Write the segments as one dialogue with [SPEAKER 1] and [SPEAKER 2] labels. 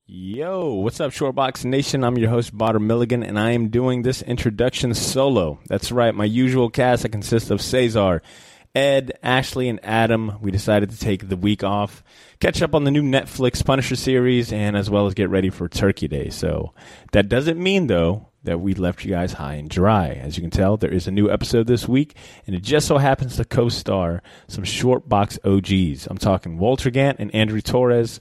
[SPEAKER 1] Yo, what's up, Shortbox Nation? I'm your host, Botter Milligan, and I am doing this introduction solo. That's right, my usual cast that consists of Cesar, Ed, Ashley, and Adam. We decided to take the week off, catch up on the new Netflix Punisher series, and as well as get ready for Turkey Day. So that doesn't mean, though, that we left you guys high and dry. As you can tell, there is a new episode this week, and it just so happens to co-star some Shortbox OGs. I'm talking Walter Gant and Andrew Torres,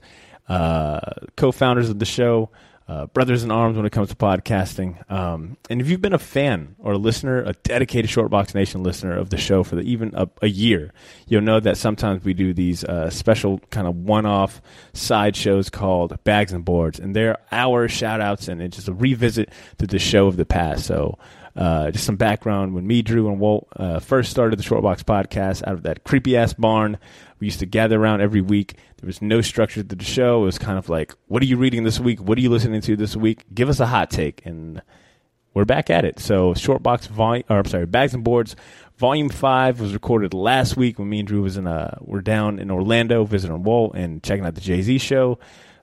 [SPEAKER 1] co-founders of the show, brothers in arms when it comes to podcasting. And if you've been a fan or a listener, a dedicated Shortbox Nation listener of the show for even a year, you'll know that sometimes we do these special kind of one-off side shows called Bags and Boards, and they're our shout-outs, and it's just a revisit to the show of the past. So just some background. When me, Drew, and Walt first started the Shortbox podcast out of that creepy-ass barn, we used to gather around every week. There was no structure to the show. It was kind of like, what are you reading this week? What are you listening to this week? Give us a hot take. And we're back at it. So Bags and Boards Volume 5 was recorded last week when me and Drew were down in Orlando visiting Walt and checking out the Jay-Z show.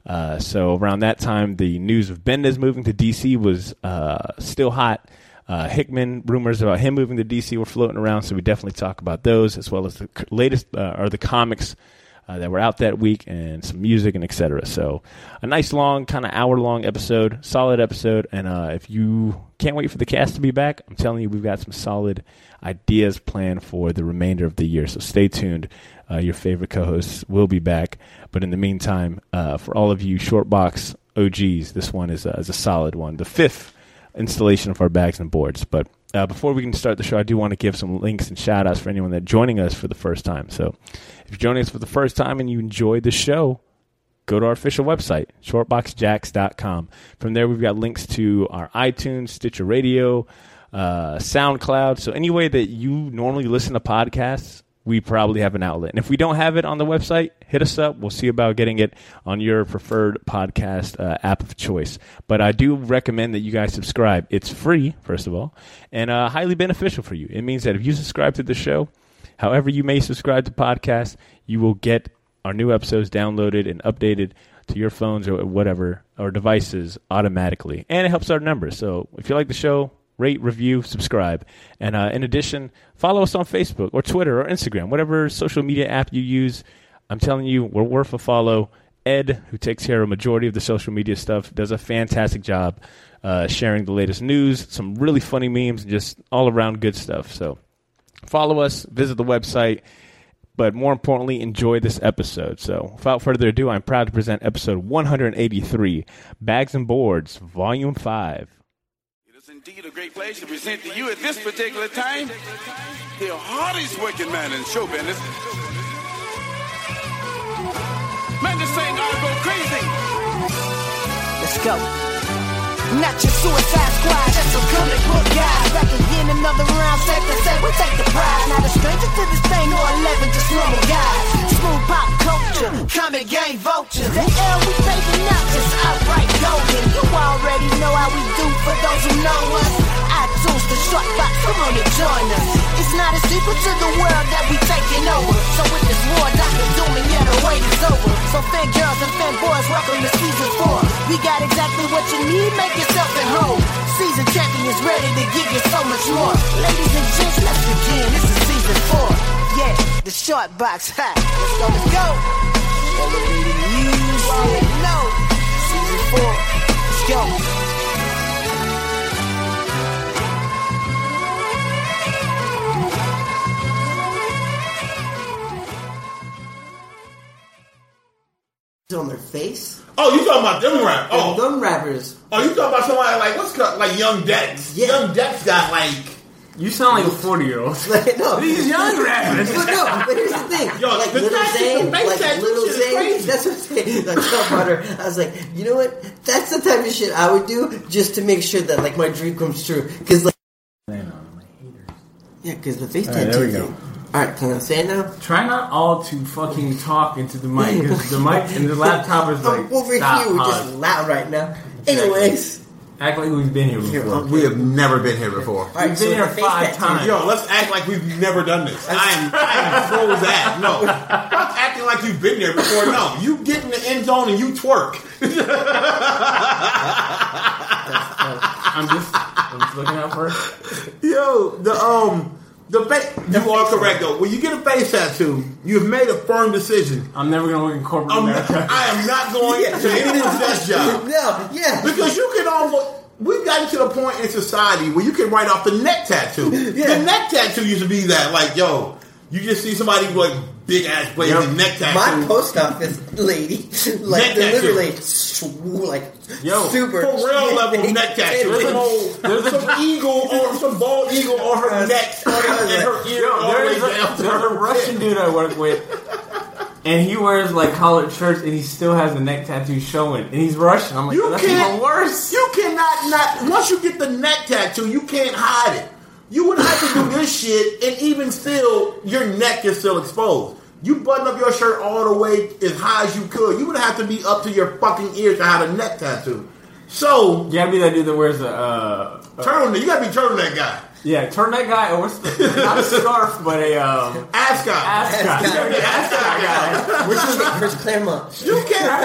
[SPEAKER 1] So around that time, the news of Bendis moving to DC was still hot. Hickman, rumors about him moving to DC were floating around, so we definitely talk about those, as well as the latest, or the comics that were out that week, and some music and etc. So a nice long, kind of hour-long episode, solid episode, and if you can't wait for the cast to be back, I'm telling you, we've got some solid ideas planned for the remainder of the year, so stay tuned. Your favorite co-hosts will be back, but in the meantime, for all of you Shortbox OGs, this one is a solid one, the fifth installation of our Bags and Boards. But before we can start the show, I do want to give some links and shout outs for anyone that's joining us for the first time. So if you're joining us for the first time and you enjoyed the show, go to our official website, shortboxjacks.com. From there, we've got links to our iTunes, Stitcher Radio, SoundCloud. So any way that you normally listen to podcasts, we probably have an outlet. And if we don't have it on the website, hit us up. We'll see about getting it on your preferred podcast app of choice. But I do recommend that you guys subscribe. It's free, first of all, and highly beneficial for you. It means that if you subscribe to the show, however you may subscribe to podcasts, you will get our new episodes downloaded and updated to your phones or whatever, or devices automatically. And it helps our numbers. So if you like the show, rate, review, subscribe. And in addition, follow us on Facebook or Twitter or Instagram, whatever social media app you use. I'm telling you, we're worth a follow. Ed, who takes care of a majority of the social media stuff, does a fantastic job sharing the latest news, some really funny memes, and just all-around good stuff. So follow us, visit the website, but more importantly, enjoy this episode. So without further ado, I'm proud to present episode 183, Bags and Boards, Volume 5.
[SPEAKER 2] Indeed, a great pleasure to present to you at this particular time the hardest working man in show business. Man, this thing ought to go crazy.
[SPEAKER 3] Let's go. Not your Suicide Squad, that's some comic book guys. Back again, another round, safe to say we take the prize. Not a stranger to this thing, or 11 just normal guys. Smooth pop culture, comic game vultures. The L we taking out just outright golden. You already know how we do for those who know us. iTunes, the Shortbox, come on and join us. It's not a secret to the world that we taking over. So with this war, Dr. Doom, and yeah, the wait is over. So fan girls and fan boys, welcome to season 4. We got exactly what you need, make yourself at home. Season champions ready to give you so much more. Ladies and gents, let's begin. This is season 4. Yeah, the Shortbox. Ha. Let's go, let's go. Elevated news, you already know. Season 4. Let's go. On their face.
[SPEAKER 4] Oh, you talking about them rappers? Oh,
[SPEAKER 3] them rappers.
[SPEAKER 4] Oh, you talking about somebody like what's called like Young Dex?
[SPEAKER 3] Yeah.
[SPEAKER 4] Young Dex got like.
[SPEAKER 5] You sound like a 40-year-old.
[SPEAKER 3] No,
[SPEAKER 5] these young rappers.
[SPEAKER 3] But here's the thing.
[SPEAKER 4] Yo,
[SPEAKER 3] like
[SPEAKER 4] the
[SPEAKER 3] Little Zane,
[SPEAKER 4] Little Zane.
[SPEAKER 3] That's what I'm saying. Like Butter. I was like, you know what? That's the type of shit I would do just to make sure that like my dream comes true. Because like, yeah, because the face tattoo.
[SPEAKER 5] There we go.
[SPEAKER 3] Alright, can I say it now?
[SPEAKER 5] Try not all to fucking talk into the mic, because the mic and the laptop is like,
[SPEAKER 3] I'm over here, we're just loud right now. Anyways,
[SPEAKER 5] Act like we've been here before.
[SPEAKER 6] We have never been here before.
[SPEAKER 3] All right,
[SPEAKER 5] We've been here
[SPEAKER 3] the face
[SPEAKER 5] 5
[SPEAKER 3] tattoo.
[SPEAKER 5] times.
[SPEAKER 6] Yo, let's act like we've never done this. I am pro that. No. Stop acting like you've been there before. No. You get in the end zone and you twerk.
[SPEAKER 5] I'm just looking out for it.
[SPEAKER 6] Yo, you are correct though. When you get a face tattoo, you've made a firm decision.
[SPEAKER 5] I'm never going to work in corporate America.
[SPEAKER 6] I am not going to any desk job.
[SPEAKER 3] No, yeah.
[SPEAKER 6] Because you can almost... We've gotten to the point in society where you can write off the neck tattoo.
[SPEAKER 3] Yeah.
[SPEAKER 6] The neck tattoo used to be that, like, yo, you just see somebody with like big ass blazing neck tattoo.
[SPEAKER 3] My post office lady, like
[SPEAKER 6] Neck
[SPEAKER 3] literally,
[SPEAKER 5] Yo,
[SPEAKER 3] super
[SPEAKER 6] for real level neck tattoo. There's some eagle or some bald eagle on her neck and her ear all the way down to
[SPEAKER 5] There's
[SPEAKER 6] her
[SPEAKER 5] a Russian dude I work with, and he wears like collared shirts, and he still has the neck tattoo showing, and he's Russian. I'm like,
[SPEAKER 6] You
[SPEAKER 5] that's
[SPEAKER 6] can't-
[SPEAKER 5] even worse.
[SPEAKER 6] You cannot not once you get the neck tattoo, you can't hide it. You would have to do this shit, and even still, your neck is still exposed. You button up your shirt all the way as high as you could. You would have to be up to your fucking ears to have a neck tattoo. So
[SPEAKER 5] You gotta be that dude that wears a
[SPEAKER 6] turtleneck, you gotta be turtleneck guy.
[SPEAKER 5] yeah, turtleneck guy, or what's the, not a scarf, but a
[SPEAKER 6] Ass guy.
[SPEAKER 5] ass guy.
[SPEAKER 3] Ass guy.
[SPEAKER 5] You gotta be ass guy.
[SPEAKER 3] Which is Chris Claremont.
[SPEAKER 6] You can't.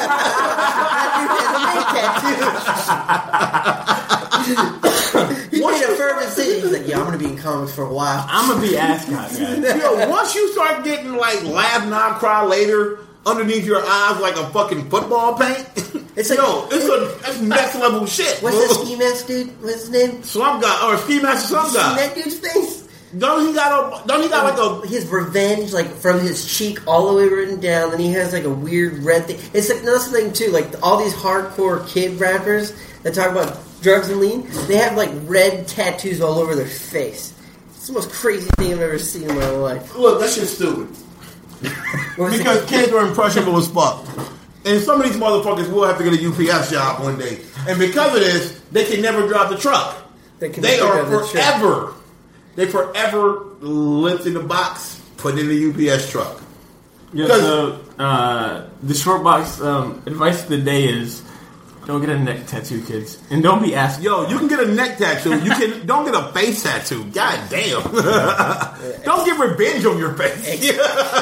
[SPEAKER 3] He made a firm decision. He's like, yeah, I'm gonna be in comics for a while.
[SPEAKER 5] I'm gonna be ass guy.
[SPEAKER 6] Yo, once you start getting like laugh now, cry later underneath your eyes like a fucking football paint,
[SPEAKER 3] It's like-
[SPEAKER 6] that's next level shit.
[SPEAKER 3] What's
[SPEAKER 6] bro.
[SPEAKER 3] this ski mask dude? What's his name?
[SPEAKER 6] Slump guy or ski master slump
[SPEAKER 3] You seen
[SPEAKER 6] guy?
[SPEAKER 3] that dude's face?
[SPEAKER 6] Don't he got like a?
[SPEAKER 3] His revenge, like from his cheek all the way written down. Then he has like a weird red thing. It's like another thing too. Like all these hardcore kid rappers that talk about drugs and lean, they have like red tattoos all over their face. It's the most crazy thing I've ever seen in my life.
[SPEAKER 6] Look, that shit's stupid.
[SPEAKER 3] What was
[SPEAKER 6] Because
[SPEAKER 3] it?
[SPEAKER 6] kids are impressionable as fuck. And some of these motherfuckers will have to get a UPS job one day. And because of this, they can never drive the truck.
[SPEAKER 3] They can
[SPEAKER 6] They
[SPEAKER 3] never
[SPEAKER 6] are
[SPEAKER 3] drive the truck.
[SPEAKER 6] forever. They forever lived in the box, put in the UPS truck.
[SPEAKER 5] Yeah, so the short box advice of the day is don't get a neck tattoo, kids, and don't be asking.
[SPEAKER 6] Yo, you can get a neck tattoo. You can don't get a face tattoo. God damn. Don't get revenge on your face.
[SPEAKER 5] Get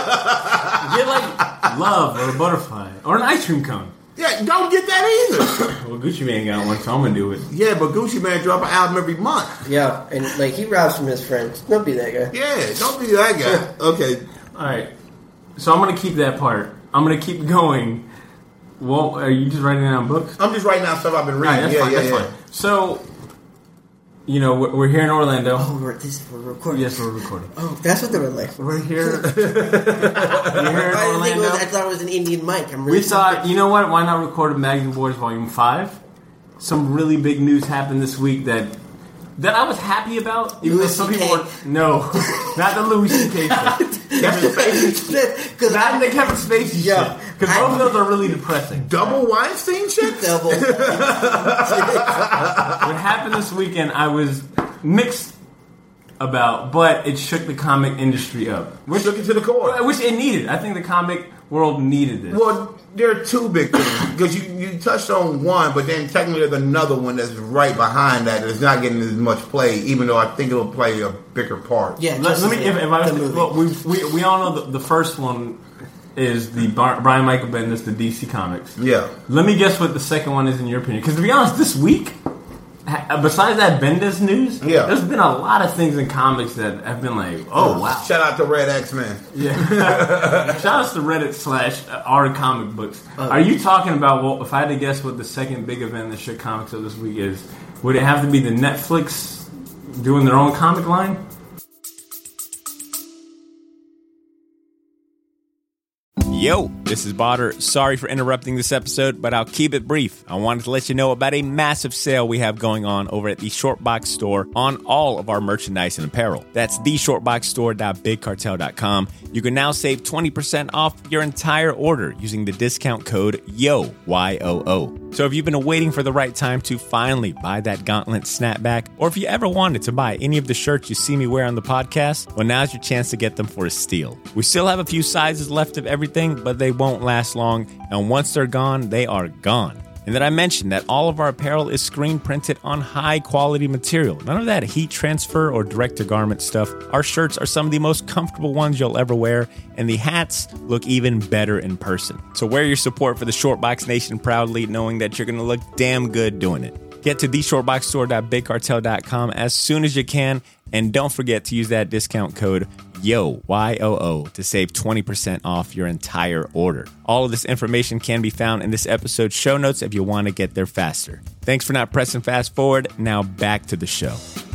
[SPEAKER 5] like love or a butterfly or an ice cream cone.
[SPEAKER 6] Yeah, don't get that either.
[SPEAKER 5] Well, Gucci Mane got one, so I'm gonna do it.
[SPEAKER 6] Yeah, but Gucci Mane drop an album every month.
[SPEAKER 3] Yeah, and like he robs from his friends. Don't be that guy.
[SPEAKER 6] Yeah, don't be that guy. Okay.
[SPEAKER 5] All right, so I'm gonna keep that part. I'm gonna keep going. Well, are you just writing down books?
[SPEAKER 6] I'm just writing down stuff I've been
[SPEAKER 5] All right,
[SPEAKER 6] reading.
[SPEAKER 5] that's fine. So, you know, we're here in Orlando.
[SPEAKER 3] Oh, we're recording.
[SPEAKER 5] Yes, we're recording.
[SPEAKER 3] Oh, that's what they were like.
[SPEAKER 5] We're here. We're here in Orlando.
[SPEAKER 3] I thought it was an Indian mic. I'm
[SPEAKER 5] We
[SPEAKER 3] really
[SPEAKER 5] thought, you know what? Why not record Magazine Boys Volume 5? Some really big news happened this week that I was happy about. Even though
[SPEAKER 3] Louis
[SPEAKER 5] some
[SPEAKER 3] CK.
[SPEAKER 5] people were, no, not the Louis C.K. shit. Kevin Spacey.
[SPEAKER 3] Because
[SPEAKER 5] Not the Kevin Spacey
[SPEAKER 3] Yeah.
[SPEAKER 5] shit. Because both of those are really depressing.
[SPEAKER 6] Double Weinstein shit?
[SPEAKER 3] double.
[SPEAKER 5] What happened this weekend, I was mixed about, but it shook the comic industry up.
[SPEAKER 6] We're looking to the core.
[SPEAKER 5] Which it needed. I think the comic world needed this.
[SPEAKER 6] Well, there are two big things. Because you touched on one, but then technically there's another one that's right behind that that's not getting as much play, even though I think it'll play a bigger part.
[SPEAKER 3] Yeah,
[SPEAKER 5] Let me, if I
[SPEAKER 3] the movie.
[SPEAKER 5] well, we all know the first one is the Brian Michael Bendis, the DC Comics.
[SPEAKER 6] Yeah.
[SPEAKER 5] Let me guess what the second one is in your opinion. Because to be honest, this week, besides that Bendis news,
[SPEAKER 6] Yeah.
[SPEAKER 5] there's been a lot of things in comics that have been like, oh wow.
[SPEAKER 6] Shout out to Red X-Men.
[SPEAKER 5] Yeah. Shout out to Reddit / our comic books. Are you talking about, well, if I had to guess what the second big event that shook comics of this week is, would it have to be the Netflix doing their own comic line?
[SPEAKER 1] Yo, this is Botter. Sorry for interrupting this episode, but I'll keep it brief. I wanted to let you know about a massive sale we have going on over at the Shortbox store on all of our merchandise and apparel. That's theshortboxstore.bigcartel.com. You can now save 20% off your entire order using the discount code YOO, Y-O-O. So if you've been waiting for the right time to finally buy that Gauntlet snapback, or if you ever wanted to buy any of the shirts you see me wear on the podcast, well, now's your chance to get them for a steal. We still have a few sizes left of everything, but they won't last long, and once they're gone, they are gone. And that I mentioned that all of our apparel is screen printed on high quality material. None of that heat transfer or direct to garment stuff. Our shirts are some of the most comfortable ones you'll ever wear, and the hats look even better in person. So wear your support for the Shortbox Nation proudly, knowing that you're going to look damn good doing it. Get to theshortboxstore.bigcartel.com as soon as you can, and don't forget to use that discount code YOO, Y-O-O, to save 20% off your entire order. All of this information can be found in this episode's show notes if you want to get there faster. Thanks for not pressing fast forward. Now back to the show.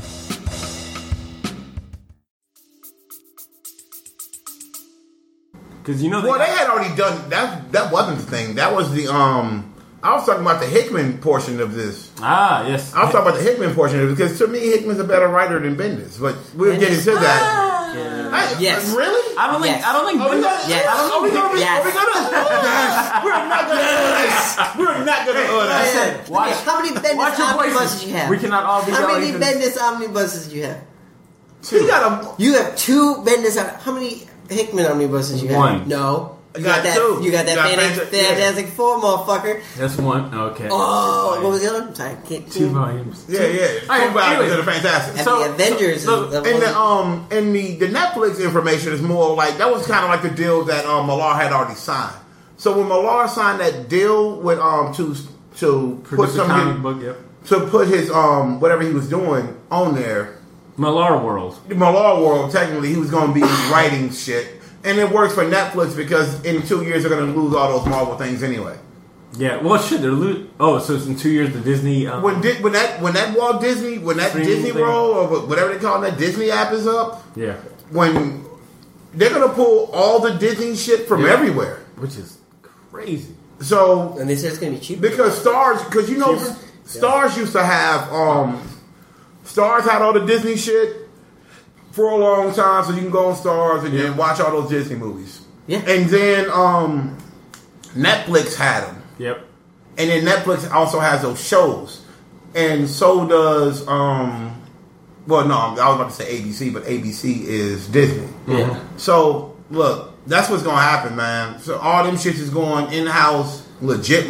[SPEAKER 5] Because you know
[SPEAKER 6] Well, they had already done that. That wasn't the thing. That was the I was talking about the Hickman portion of this.
[SPEAKER 5] Yes.
[SPEAKER 6] I was talking about the Hickman portion of it because to me, Hickman's a better writer than Bendis. But we'll get into that.
[SPEAKER 3] Yes.
[SPEAKER 6] Really?
[SPEAKER 5] I don't think.
[SPEAKER 3] Yes.
[SPEAKER 5] I don't think.
[SPEAKER 6] Are we gonna?
[SPEAKER 3] Yes.
[SPEAKER 6] Are we gonna?
[SPEAKER 3] Yes.
[SPEAKER 6] Are we gonna? We're not gonna. We're not gonna.
[SPEAKER 5] Watch-
[SPEAKER 3] How many
[SPEAKER 5] Watch
[SPEAKER 3] Bendis
[SPEAKER 5] your
[SPEAKER 3] omnibuses
[SPEAKER 5] places.
[SPEAKER 3] you have?
[SPEAKER 5] We cannot all be
[SPEAKER 3] How many
[SPEAKER 5] yelling for this.
[SPEAKER 3] Bendis omnibuses you have?
[SPEAKER 6] You got
[SPEAKER 3] You have 2 Bendis. How many Hickman omnibuses you have?
[SPEAKER 5] One.
[SPEAKER 3] No.
[SPEAKER 6] I got
[SPEAKER 3] that.
[SPEAKER 6] 2.
[SPEAKER 3] You got that
[SPEAKER 6] You got
[SPEAKER 3] Fantastic Four, motherfucker.
[SPEAKER 5] That's one. Okay.
[SPEAKER 3] Oh, what was the other one? Sorry, I can't.
[SPEAKER 5] 2 volumes.
[SPEAKER 6] Yeah. Two values
[SPEAKER 5] anyways.
[SPEAKER 6] that are fantastic.
[SPEAKER 3] And
[SPEAKER 5] So-
[SPEAKER 3] the Avengers.
[SPEAKER 5] so-
[SPEAKER 3] is the
[SPEAKER 6] And the Netflix information is more like that was kind of like the deal that Millar had already signed. So when Millar signed that deal with to put
[SPEAKER 5] Produce a
[SPEAKER 6] some
[SPEAKER 5] comic book. Yep.
[SPEAKER 6] to put his whatever he was doing on there,
[SPEAKER 5] Millar World.
[SPEAKER 6] Millar World, technically he was going to be writing shit, and it works for Netflix because in 2 years they're going to lose all those Marvel things anyway.
[SPEAKER 5] Yeah. Well, shit. They're so it's in 2 years the Disney.
[SPEAKER 6] When that Walt Disney
[SPEAKER 5] Streaming
[SPEAKER 6] Disney
[SPEAKER 5] thing.
[SPEAKER 6] World or whatever they call it, that Disney app is up,
[SPEAKER 5] Yeah.
[SPEAKER 6] when they're going to pull all the Disney shit from
[SPEAKER 5] Yeah.
[SPEAKER 6] everywhere.
[SPEAKER 5] Which is crazy.
[SPEAKER 6] So
[SPEAKER 3] And they said it's going to be cheaper.
[SPEAKER 6] because because you know Stars used to have Stars had all the Disney shit for a long time, so you can go on Stars and then watch all those Disney movies.
[SPEAKER 3] Yeah.
[SPEAKER 6] And then Netflix had them,
[SPEAKER 5] Yep.
[SPEAKER 6] and then Netflix also has those shows, and so does well, no, I was about to say ABC, but ABC is Disney.
[SPEAKER 3] Yeah.
[SPEAKER 6] So look, that's what's gonna happen, man. So all them shits is going in house, legit.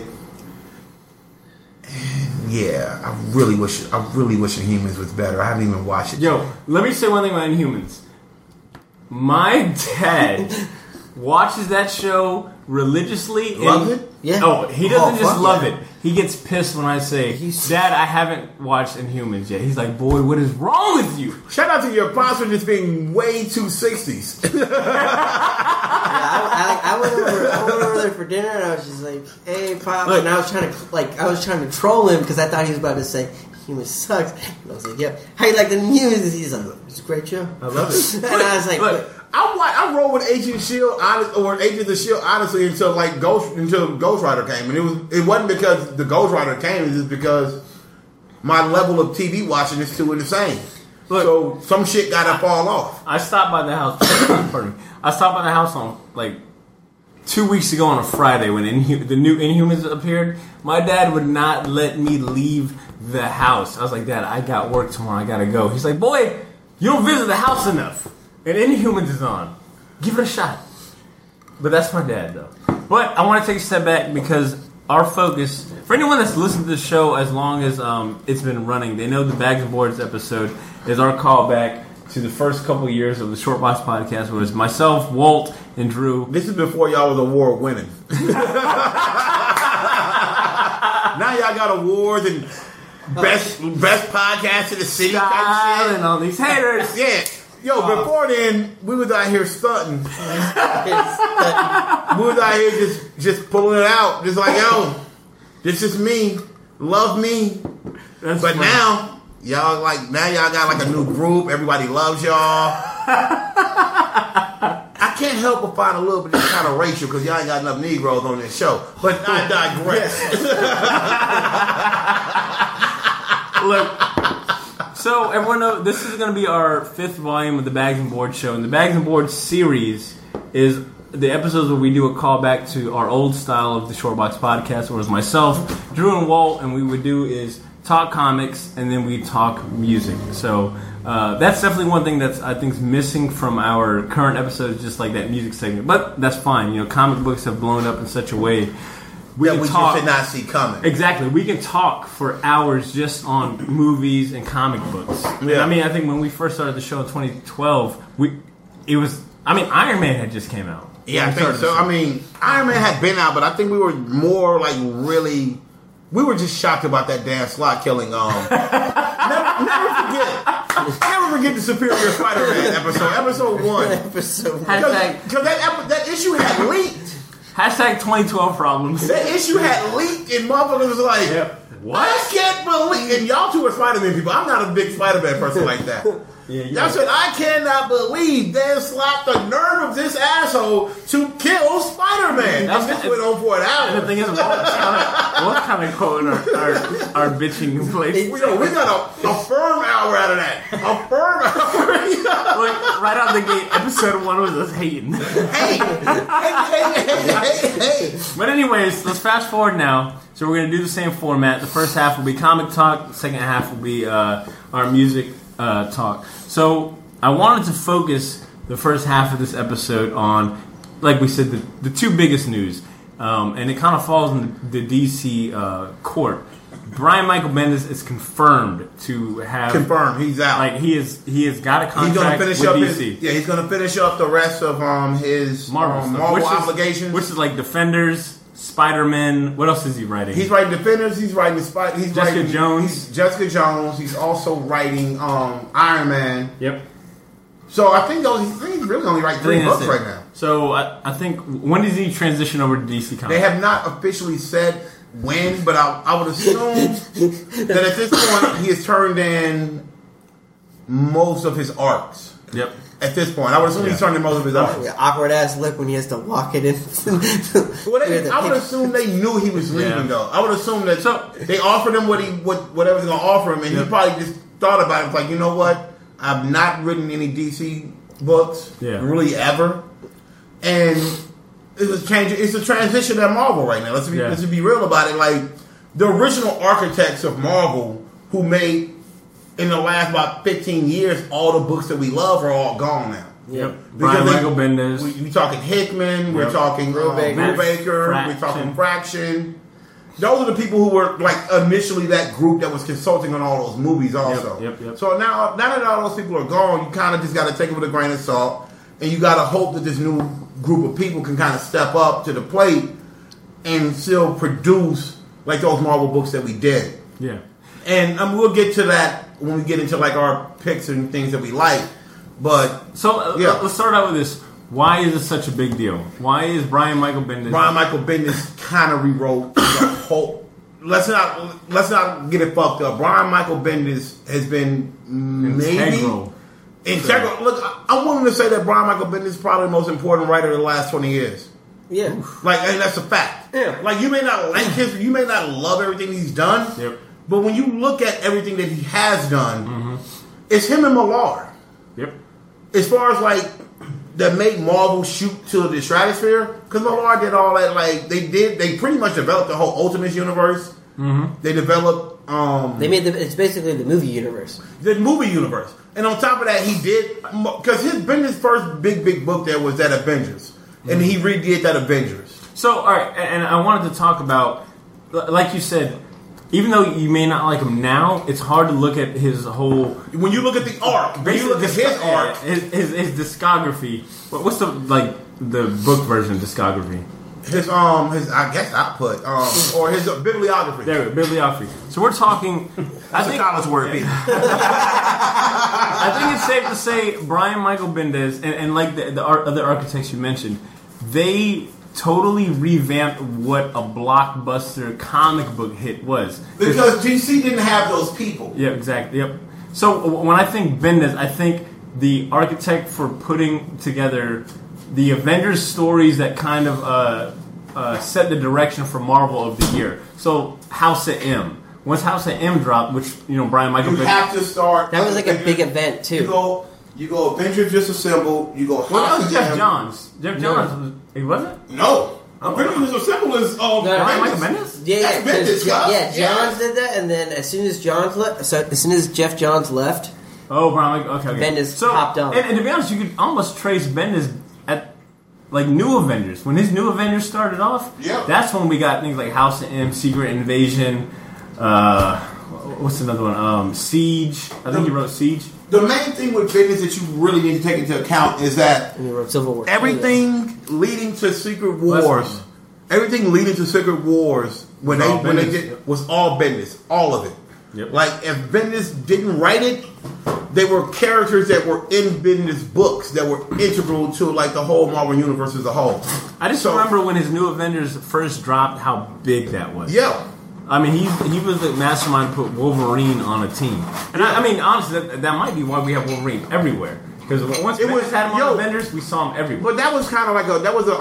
[SPEAKER 6] And yeah, I really wish Inhumans was better. I haven't even watched it.
[SPEAKER 5] Yo, let me say one thing about Inhumans. My dad watches that show religiously.
[SPEAKER 6] Loves it?
[SPEAKER 3] Yeah.
[SPEAKER 5] Oh, he doesn't just
[SPEAKER 3] fuck
[SPEAKER 5] love
[SPEAKER 3] yeah.
[SPEAKER 5] it. He gets pissed when I say, Dad, I haven't watched Inhumans yet. He's like, boy, what is wrong with you?
[SPEAKER 6] Shout out to your pops for just being way too 60s.
[SPEAKER 3] I went over there for dinner and I was just like, "Hey, Pop," and I was trying to troll him because I thought he was about to say Human sucks. And I was like, "Yeah, how you like the news?" He's like, "It's a great show.
[SPEAKER 5] I love it.
[SPEAKER 3] And I was like,
[SPEAKER 5] Look,
[SPEAKER 6] I rolled with Agent of Shield or Agent of the Shield honestly until Ghost Rider came, and it wasn't because the Ghost Rider came. It's just because my level of TV watching is too insane.
[SPEAKER 5] Look,
[SPEAKER 6] so some shit got to fall off.
[SPEAKER 5] I stopped by the house. Pardon me. I stopped by the house on like 2 weeks ago on a Friday when the new Inhumans appeared. My dad would not let me leave the house. I was like, Dad, I got work tomorrow. I gotta go. He's like, boy, you don't visit the house enough. And Inhumans is on. Give it a shot. But that's my dad, though. But I want to take a step back because our focus, for anyone that's listened to the show as long as it's been running, they know the Bags and Boards episode is our callback to the first couple of years of the Shortbox podcast, where it was myself, Walt, and Drew.
[SPEAKER 6] This is before y'all was award winning. Now y'all got awards and best podcast in the city type shit.
[SPEAKER 5] And all these haters.
[SPEAKER 6] Yeah. Yo, before then, we was out here stunting. We was out here just pulling it out. Just like, yo, this is me. Love me.
[SPEAKER 5] That's
[SPEAKER 6] But
[SPEAKER 5] funny.
[SPEAKER 6] now y'all got like a new group. Everybody loves y'all. I can't help but find a little bit of kind of racial because y'all ain't got enough Negroes on this show. But I digress.
[SPEAKER 5] Look, so everyone knows this is going to be our 5th volume of the Bags and Boards show, and the Bags and Boards series is the episodes where we do a callback to our old style of the Shortbox podcast, where it was myself, Drew, and Walt, and we would do is talk comics and then we talk music. So that's definitely one thing that's I think is missing from our current episodes, just like that music segment. But that's fine. You know, comic books have blown up in such a way
[SPEAKER 6] that
[SPEAKER 5] can
[SPEAKER 6] we
[SPEAKER 5] talk.
[SPEAKER 6] just did not see coming.
[SPEAKER 5] Exactly. We can talk for hours just on movies and comic books. And
[SPEAKER 6] Yeah.
[SPEAKER 5] I mean, I think when we first started the show in 2012, Iron Man had just came out.
[SPEAKER 6] Yeah, I
[SPEAKER 5] When we
[SPEAKER 6] think
[SPEAKER 5] started
[SPEAKER 6] so.
[SPEAKER 5] the show.
[SPEAKER 6] I mean, Iron Man had been out, but I think we were more like really. We were just shocked about that Dan Slott killing. Never forget the Superior Spider-Man episode 1.
[SPEAKER 7] Episode
[SPEAKER 5] Hashtag-
[SPEAKER 6] Because that issue had leaked.
[SPEAKER 5] Hashtag 2012 problems.
[SPEAKER 6] That issue had leaked, and motherfuckers was like,
[SPEAKER 5] What?
[SPEAKER 6] I can't believe. And y'all two are Spider-Man people. I'm not a big Spider-Man person like that. Y'all said, I cannot believe Dan Slott the nerve of this asshole to kill Spider-Man.
[SPEAKER 5] That's-
[SPEAKER 6] And this went on for an
[SPEAKER 5] And
[SPEAKER 6] hour.
[SPEAKER 5] the thing is, what kind of quote our bitching place?
[SPEAKER 6] We got a firm hour out of that. A firm hour.
[SPEAKER 5] Like, right out the gate, episode 1 was us hating.
[SPEAKER 6] hey.
[SPEAKER 5] But anyways, let's fast forward now. So we're going to do the same format. The first half will be comic talk. The second half will be our music talk. So I wanted to focus the first half of this episode on, like we said, the two biggest news. And it kind of falls in the DC court. Brian Michael Bendis is confirmed to have...
[SPEAKER 6] Confirmed, he's out.
[SPEAKER 5] Like, he has got a
[SPEAKER 6] He's gonna
[SPEAKER 5] contract
[SPEAKER 6] finish
[SPEAKER 5] with
[SPEAKER 6] up
[SPEAKER 5] DC.
[SPEAKER 6] he's gonna finish up the rest of his
[SPEAKER 5] Marvel stuff,
[SPEAKER 6] Marvel
[SPEAKER 5] which is-
[SPEAKER 6] obligations.
[SPEAKER 5] Which is like Defenders, Spider-Man. What else is he writing?
[SPEAKER 6] He's writing Defenders. He's writing
[SPEAKER 5] Jessica Jones.
[SPEAKER 6] Jessica Jones. He's also writing Iron Man.
[SPEAKER 5] Yep.
[SPEAKER 6] So I think he's really only writing 3 books right now.
[SPEAKER 5] So I think, when does he transition over to DC Comics?
[SPEAKER 6] They have not officially said when, but I would assume that at this point he has turned in most of his arcs.
[SPEAKER 5] Yep.
[SPEAKER 6] At this point, I would assume he's turned in most of his arcs.
[SPEAKER 7] awkward ass lip when he has to walk it in.
[SPEAKER 6] Well, I would assume they knew he was leaving,
[SPEAKER 5] Yeah.
[SPEAKER 6] though. I would assume that they offered him whatever they're going to offer him, and he probably just thought about it. It's like, you know what? I've not written any DC books, really ever, and it's a transition at Marvel right now. Let's be real about it. Like, the original architects of Marvel, who made in the last about 15 years all the books that we love, are all gone now.
[SPEAKER 5] Yep. Brian Michael Bendis.
[SPEAKER 6] We talking Hickman. We're talking Brubaker. We're talking Fraction. Those are the people who were like initially that group that was consulting on all those movies also.
[SPEAKER 5] Yep.
[SPEAKER 6] So now that all those people are gone, you kind of just got to take it with a grain of salt, and you got to hope that this new group of people can kind of step up to the plate and still produce like those Marvel books that we did.
[SPEAKER 5] Yeah.
[SPEAKER 6] And we'll get to that when we get into like our picks and things that we like. But
[SPEAKER 5] so let's start out with this. Why is it such a big deal? Why is Brian Michael Bendis?
[SPEAKER 6] Brian Michael Bendis kind of rewrote the whole. Let's not get it fucked up. Brian Michael Bendis has been integral. Look, I'm willing to say that Brian Michael Bendis is probably the most important writer of the last 20 years.
[SPEAKER 7] Yeah,
[SPEAKER 6] like, and that's a fact.
[SPEAKER 7] Yeah,
[SPEAKER 6] like you may not like you may not love everything he's done.
[SPEAKER 5] Yep.
[SPEAKER 6] But when you look at everything that he has done, it's him and Millard.
[SPEAKER 5] Yep.
[SPEAKER 6] As far as like that made Marvel shoot to the stratosphere, because Millard did all that. Like they pretty much developed the whole Ultimates universe. They developed.
[SPEAKER 7] It's basically the movie universe.
[SPEAKER 6] The movie universe, and on top of that, he did because Bendis' first big book there was that Avengers, and he redid that Avengers.
[SPEAKER 5] So, all right, and I wanted to talk about, like you said, even though you may not like him now, it's hard to look at his whole.
[SPEAKER 6] When you look at the arc, when you look at his arc,
[SPEAKER 5] his discography. What's the book version of discography?
[SPEAKER 6] His I guess output or his bibliography.
[SPEAKER 5] There, bibliography. So we're talking.
[SPEAKER 6] That's a college word.
[SPEAKER 5] I think it's safe to say Brian Michael Bendis and like the other architects you mentioned, they totally revamped what a blockbuster comic book hit was.
[SPEAKER 6] Because DC didn't have those people.
[SPEAKER 5] Yeah, exactly. Yep. So when I think Bendis, I think the architect for putting together the Avengers stories that kind of set the direction for Marvel of the year. So House of M. Once House of M dropped, which Brian Michael Bendis
[SPEAKER 6] have to start.
[SPEAKER 7] That was like a big event too.
[SPEAKER 6] You go Avengers Disassemble. You go.
[SPEAKER 5] Well, that was Jeff Johns. Jeff Johns. He wasn't.
[SPEAKER 6] No. Avengers Disassemble is
[SPEAKER 5] Brian Michael Bendis.
[SPEAKER 7] Yeah,
[SPEAKER 6] Bendis,
[SPEAKER 7] Johns did that, and then as soon as Jeff Johns left,
[SPEAKER 5] Brian Michael. Okay.
[SPEAKER 7] Bendis hopped on.
[SPEAKER 5] And to be honest, you could almost trace Bendis like New Avengers. When his New Avengers started off, that's when we got things like House of M, Secret Invasion. What's another one? Siege. I think he wrote Siege.
[SPEAKER 6] The main thing with Bendis that you really need to take into account is that
[SPEAKER 7] And he wrote Civil War.
[SPEAKER 6] everything leading to Secret Wars, everything leading to Secret Wars when they did was all Bendis, all of it.
[SPEAKER 5] Yep.
[SPEAKER 6] Like if Bendis didn't write it, they were characters that were in Bendis books that were integral to like the whole Marvel universe as a whole.
[SPEAKER 5] I just remember when his New Avengers first dropped, how big that was.
[SPEAKER 6] Yeah.
[SPEAKER 5] I mean, he was the mastermind to put Wolverine on a team. And I mean, honestly, that might be why we have Wolverine everywhere. Because once Bendis had him on Avengers, we saw him everywhere.
[SPEAKER 6] But that was kind of like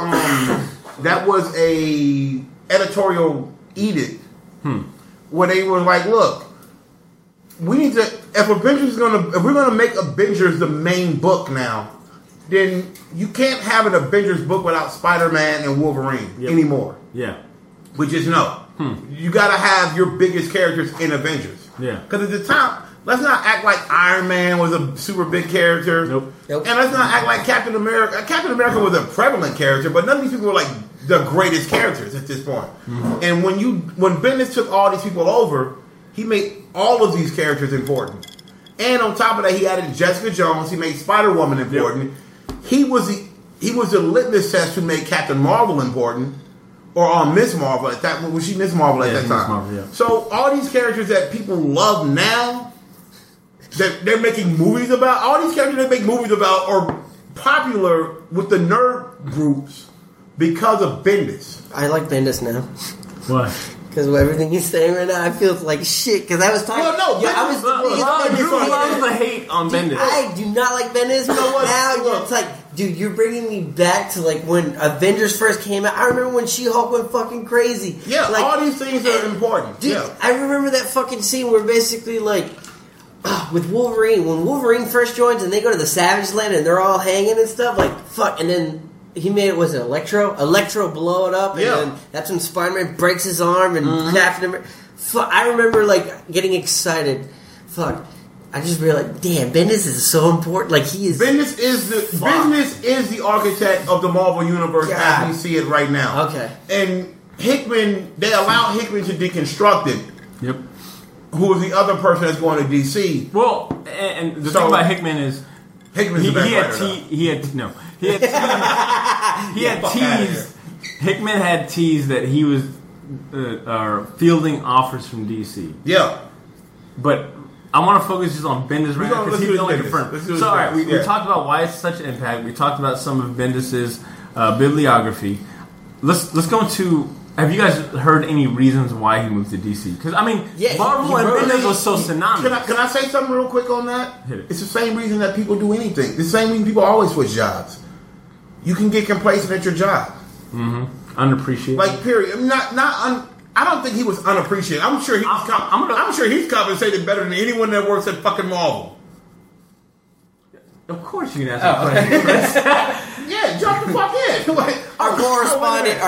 [SPEAKER 6] that was a editorial edict where they were like, look, we need to if we're gonna make Avengers the main book now, then you can't have an Avengers book without Spider-Man and Wolverine anymore.
[SPEAKER 5] Yeah.
[SPEAKER 6] We just know. You got to have your biggest characters in Avengers.
[SPEAKER 5] Yeah.
[SPEAKER 6] Because at the time, let's not act like Iron Man was a super big character.
[SPEAKER 5] Nope.
[SPEAKER 6] And let's not act like Captain America. Captain America was a prevalent character, but none of these people were like the greatest characters at this point. And when Bendis took all these people over, he made all of these characters important. And on top of that, he added Jessica Jones. He made Spider-Woman important. Yep. He was the litmus test to make Captain Marvel important. Or Miss Marvel at that was she Miss Marvel at that time? Miss Marvel, yeah. So all these characters that people love now, that they're making movies about, all these characters they make movies about are popular with the nerd groups because of Bendis.
[SPEAKER 7] I like Bendis now.
[SPEAKER 5] Why?
[SPEAKER 7] Because of everything he's saying right now, I feel like shit. Because I was talking.
[SPEAKER 6] Well, no,
[SPEAKER 7] I was.
[SPEAKER 5] Drew loves the hate on Bendis.
[SPEAKER 7] I do not like Bendis. Now it's like, dude, you're bringing me back to like when Avengers first came out. I remember when She-Hulk went fucking crazy.
[SPEAKER 6] Yeah,
[SPEAKER 7] like,
[SPEAKER 6] all these things are important.
[SPEAKER 7] Dude,
[SPEAKER 6] yeah.
[SPEAKER 7] I remember that fucking scene where basically like with Wolverine, when Wolverine first joins and they go to the Savage Land and they're all hanging and stuff, like fuck, and then. He made it, was it Electro blow it up, and then that's when Spider-Man breaks his arm and Captain America. Fuck, I remember like getting excited. Fuck, I just realized, damn, Bendis is so important. Like he is.
[SPEAKER 6] Bendis is the architect of the Marvel universe as we see it right now.
[SPEAKER 7] Okay,
[SPEAKER 6] and Hickman, they allowed Hickman to deconstruct it.
[SPEAKER 5] Yep.
[SPEAKER 6] Who is the other person that's going to DC?
[SPEAKER 5] Well, and the thing about Hickman is.
[SPEAKER 6] Hickman's the best writer.
[SPEAKER 5] Hickman had teased that he was fielding offers from DC.
[SPEAKER 6] Yeah.
[SPEAKER 5] But I want to focus just on Bendis right now because he's the only confirmed. So, all right, we talked about why it's such an impact. We talked about some of Bendis's bibliography. Let's go into. Have you guys heard any reasons why he moved to DC? Because I mean, Marvel and Bendis was so synonymous.
[SPEAKER 6] Can I say something real quick on that?
[SPEAKER 5] Hit it.
[SPEAKER 6] It's the same reason that people do anything. It's the same reason people always switch jobs. You can get complacent at your job.
[SPEAKER 5] Mm-hmm. Unappreciated.
[SPEAKER 6] Like period. I don't think he was unappreciated. I'm sure he's compensated better than anyone that works at fucking Marvel.
[SPEAKER 5] Of course you can ask a question, Chris.
[SPEAKER 6] Yeah, jump the fuck in. Like,
[SPEAKER 7] our correspondent.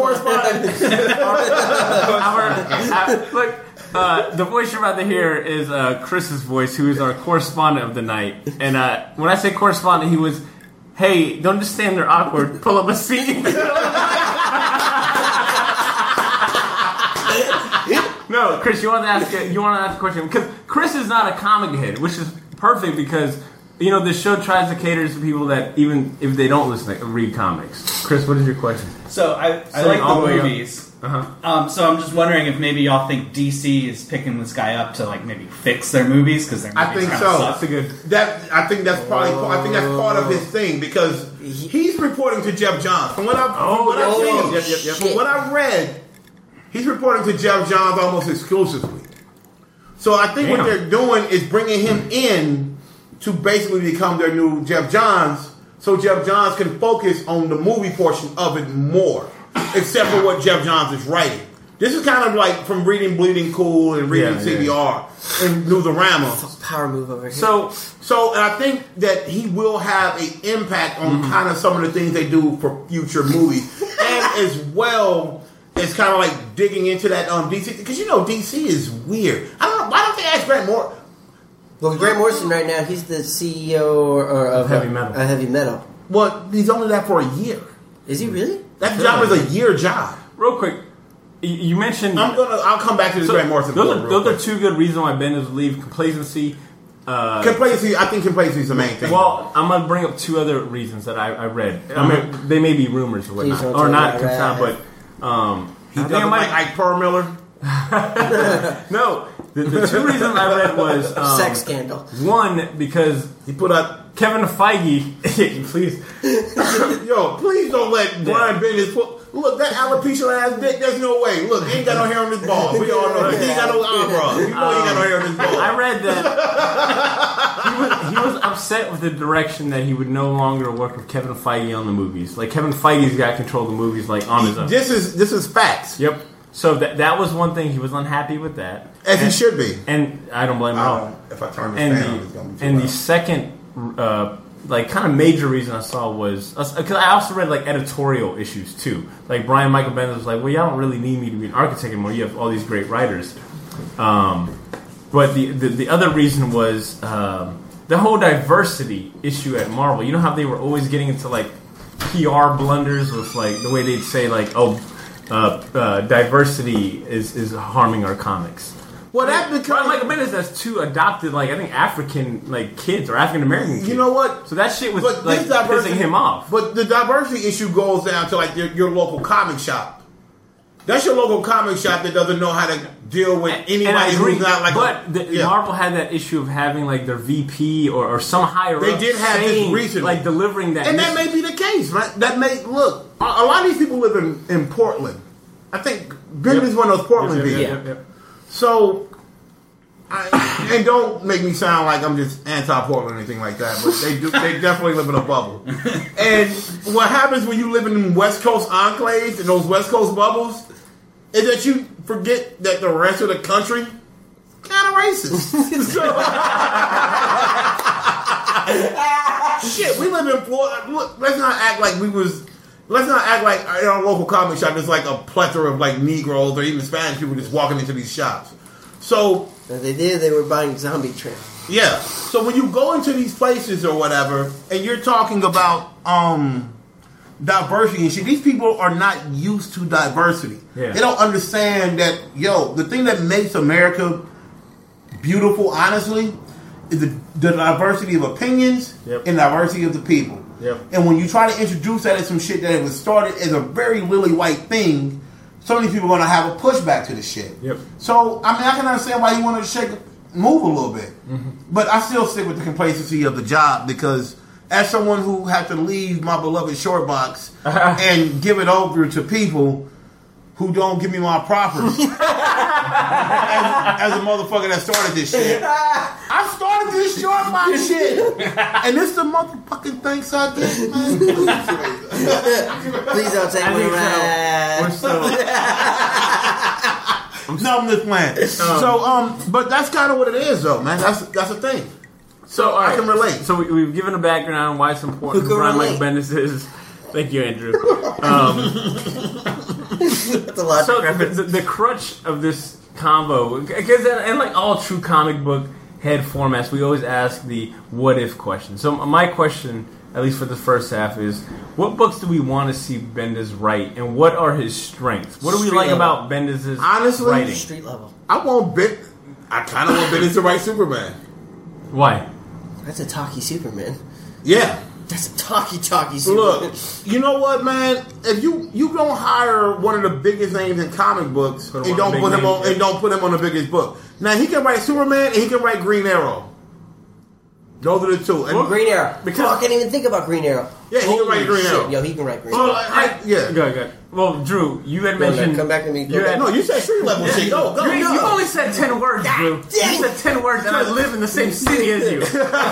[SPEAKER 5] Look, the voice you're about to hear is Chris's voice, who is our correspondent of the night. And when I say correspondent, he was, hey, don't just stand there awkward. Pull up a seat. No, Chris, you want to ask a question because Chris is not a comic head, which is perfect because. You know, this show tries to cater to people that even if they don't read comics. Chris, what is your question?
[SPEAKER 8] So I like the movies. Uh-huh. So I'm just wondering if maybe y'all think DC is picking this guy up to like maybe fix their movies because their movies
[SPEAKER 6] I think so.
[SPEAKER 8] Suck.
[SPEAKER 6] That's a good. I think that's probably. I think that's part of his thing because he's reporting to Jeff Johns. From what I read, he's reporting to Jeff Johns almost exclusively. So I think what they're doing is bringing him in. To basically become their new Jeff Johns, so Jeff Johns can focus on the movie portion of it more, except for what Jeff Johns is writing. This is kind of like from reading Bleeding Cool and reading CBR and Newsarama.
[SPEAKER 7] Power move over here.
[SPEAKER 6] So, and I think that he will have an impact on kind of some of the things they do for future movies, and as well as kind of like digging into that DC because DC is weird. I don't know why don't they ask Grant Morrison?
[SPEAKER 7] Well, Grant Morrison right now, he's the CEO of
[SPEAKER 5] Heavy Metal.
[SPEAKER 7] Heavy Metal.
[SPEAKER 6] Well, he's only that for a year.
[SPEAKER 7] Is he really?
[SPEAKER 6] That job is a year job.
[SPEAKER 5] Real quick, you mentioned.
[SPEAKER 6] I'll come back to this Grant Morrison.
[SPEAKER 5] Those are two good reasons why Bendis would leave. Complacency.
[SPEAKER 6] Complacency. I think complacency is the main thing.
[SPEAKER 5] Well, I'm gonna bring up two other reasons that I read. I mean, they may be rumors or whatnot, or not confirmed, but
[SPEAKER 6] he doesn't like Ike Perlmutter.
[SPEAKER 5] No, the two reasons I read was
[SPEAKER 7] sex scandal.
[SPEAKER 5] One, because
[SPEAKER 6] he put up
[SPEAKER 5] Kevin Feige. Please,
[SPEAKER 6] please don't let Brian Bendis put. Look, that alopecia ass dick, there's no way. Look, he ain't got no hair on his balls. We all know that. He ain't got no eyebrows. You know he ain't got no hair on his balls.
[SPEAKER 5] I read that he was upset with the direction that he would no longer work with Kevin Feige on the movies. Like, Kevin Feige's got control of the movies, like, on his own.
[SPEAKER 6] This is facts.
[SPEAKER 5] Yep. So that was one thing. He was unhappy with that.
[SPEAKER 6] As he should be.
[SPEAKER 5] And I don't blame him at all.
[SPEAKER 6] If I turn this fan on, it's going to be too loud.
[SPEAKER 5] the second... like kind of major reason I saw was because I also read like editorial issues too. Like Brian Michael Bendis was like, "Well, y'all don't really need me to be an architect anymore. You have all these great writers." But the other reason was the whole diversity issue at Marvel. You know how they were always getting into like PR blunders with like the way they'd say like, diversity is harming our comics.
[SPEAKER 6] Well, that because
[SPEAKER 5] Brian Michael Bendis has two adopted, like I think African like kids or African American kids.
[SPEAKER 6] You know what?
[SPEAKER 5] So that shit was like pissing him off.
[SPEAKER 6] But the diversity issue goes down to like your local comic shop. That's your local comic shop that doesn't know how to deal with anybody who's not like.
[SPEAKER 5] But Marvel had that issue of having like their VP or some higher.
[SPEAKER 6] They did have this recently,
[SPEAKER 5] like delivering that,
[SPEAKER 6] and that may be the case. Right? That may look. A lot of these people live in Portland. I think Bendis is one of those Portland people.
[SPEAKER 5] Yep.
[SPEAKER 6] So, and don't make me sound like I'm just anti-Portland or anything like that, but they definitely live in a bubble. And what happens when you live in West Coast enclaves and those West Coast bubbles is that you forget that the rest of the country kind of racist. Shit, we live in Florida. Look, let's not act like in our local comic shop there's like a plethora of like Negroes or even Spanish people just walking into these shops. So
[SPEAKER 7] they were buying Zombie Tramp.
[SPEAKER 6] Yeah. So when you go into these places or whatever, and you're talking about diversity and shit, these people are not used to diversity.
[SPEAKER 5] Yeah.
[SPEAKER 6] They don't understand that, the thing that makes America beautiful, honestly, is the diversity of opinions and diversity of the people.
[SPEAKER 5] Yep.
[SPEAKER 6] And when you try to introduce that as some shit that was started as a very lily white thing, so many people are going to have a pushback to this shit.
[SPEAKER 5] Yep.
[SPEAKER 6] So, I mean, I can understand why you want to move a little bit.
[SPEAKER 5] Mm-hmm.
[SPEAKER 6] But I still stick with the complacency of the job because as someone who had to leave my beloved short box and give it over to people who don't give me my propers as a motherfucker that started this shit. I started this short box shit. And this the motherfucking things I did, man.
[SPEAKER 7] Please don't take me back.
[SPEAKER 6] No, I'm just playing. But that's kind of what it is, though, man. That's the thing. So I can relate.
[SPEAKER 5] So we've given a background on why it's important who Brian Michael Bendis is. Thank you, Andrew.
[SPEAKER 7] That's a lot.
[SPEAKER 5] So the crutch of this combo, because in like all true comic book head formats, we always ask the what if question. So my question, at least for the first half, is what books do we want to see Bendis write, and what are his strengths? What do we like about Bendis' writing?
[SPEAKER 7] Street level.
[SPEAKER 6] I kind of want Bendis to write Superman.
[SPEAKER 5] Why?
[SPEAKER 7] That's a talky Superman.
[SPEAKER 6] Yeah.
[SPEAKER 7] That's a talky Superman.
[SPEAKER 6] Look, you know what, man? If you don't hire one of the biggest names in comic books and don't put him on the biggest book. Now he can write Superman and he can write Green Arrow. Those are the two. And
[SPEAKER 7] Green Arrow. Because I can't even think about Green Arrow.
[SPEAKER 6] Yeah, he can write Green Arrow.
[SPEAKER 7] Yo, he can write Green Arrow.
[SPEAKER 6] Yeah.
[SPEAKER 5] Go. Well, Drew, you had mentioned.
[SPEAKER 7] Come back to me.
[SPEAKER 6] You said street level shit. Go.
[SPEAKER 5] You only said 10 words, Drew. You said 10 words, and I live in the same city as you.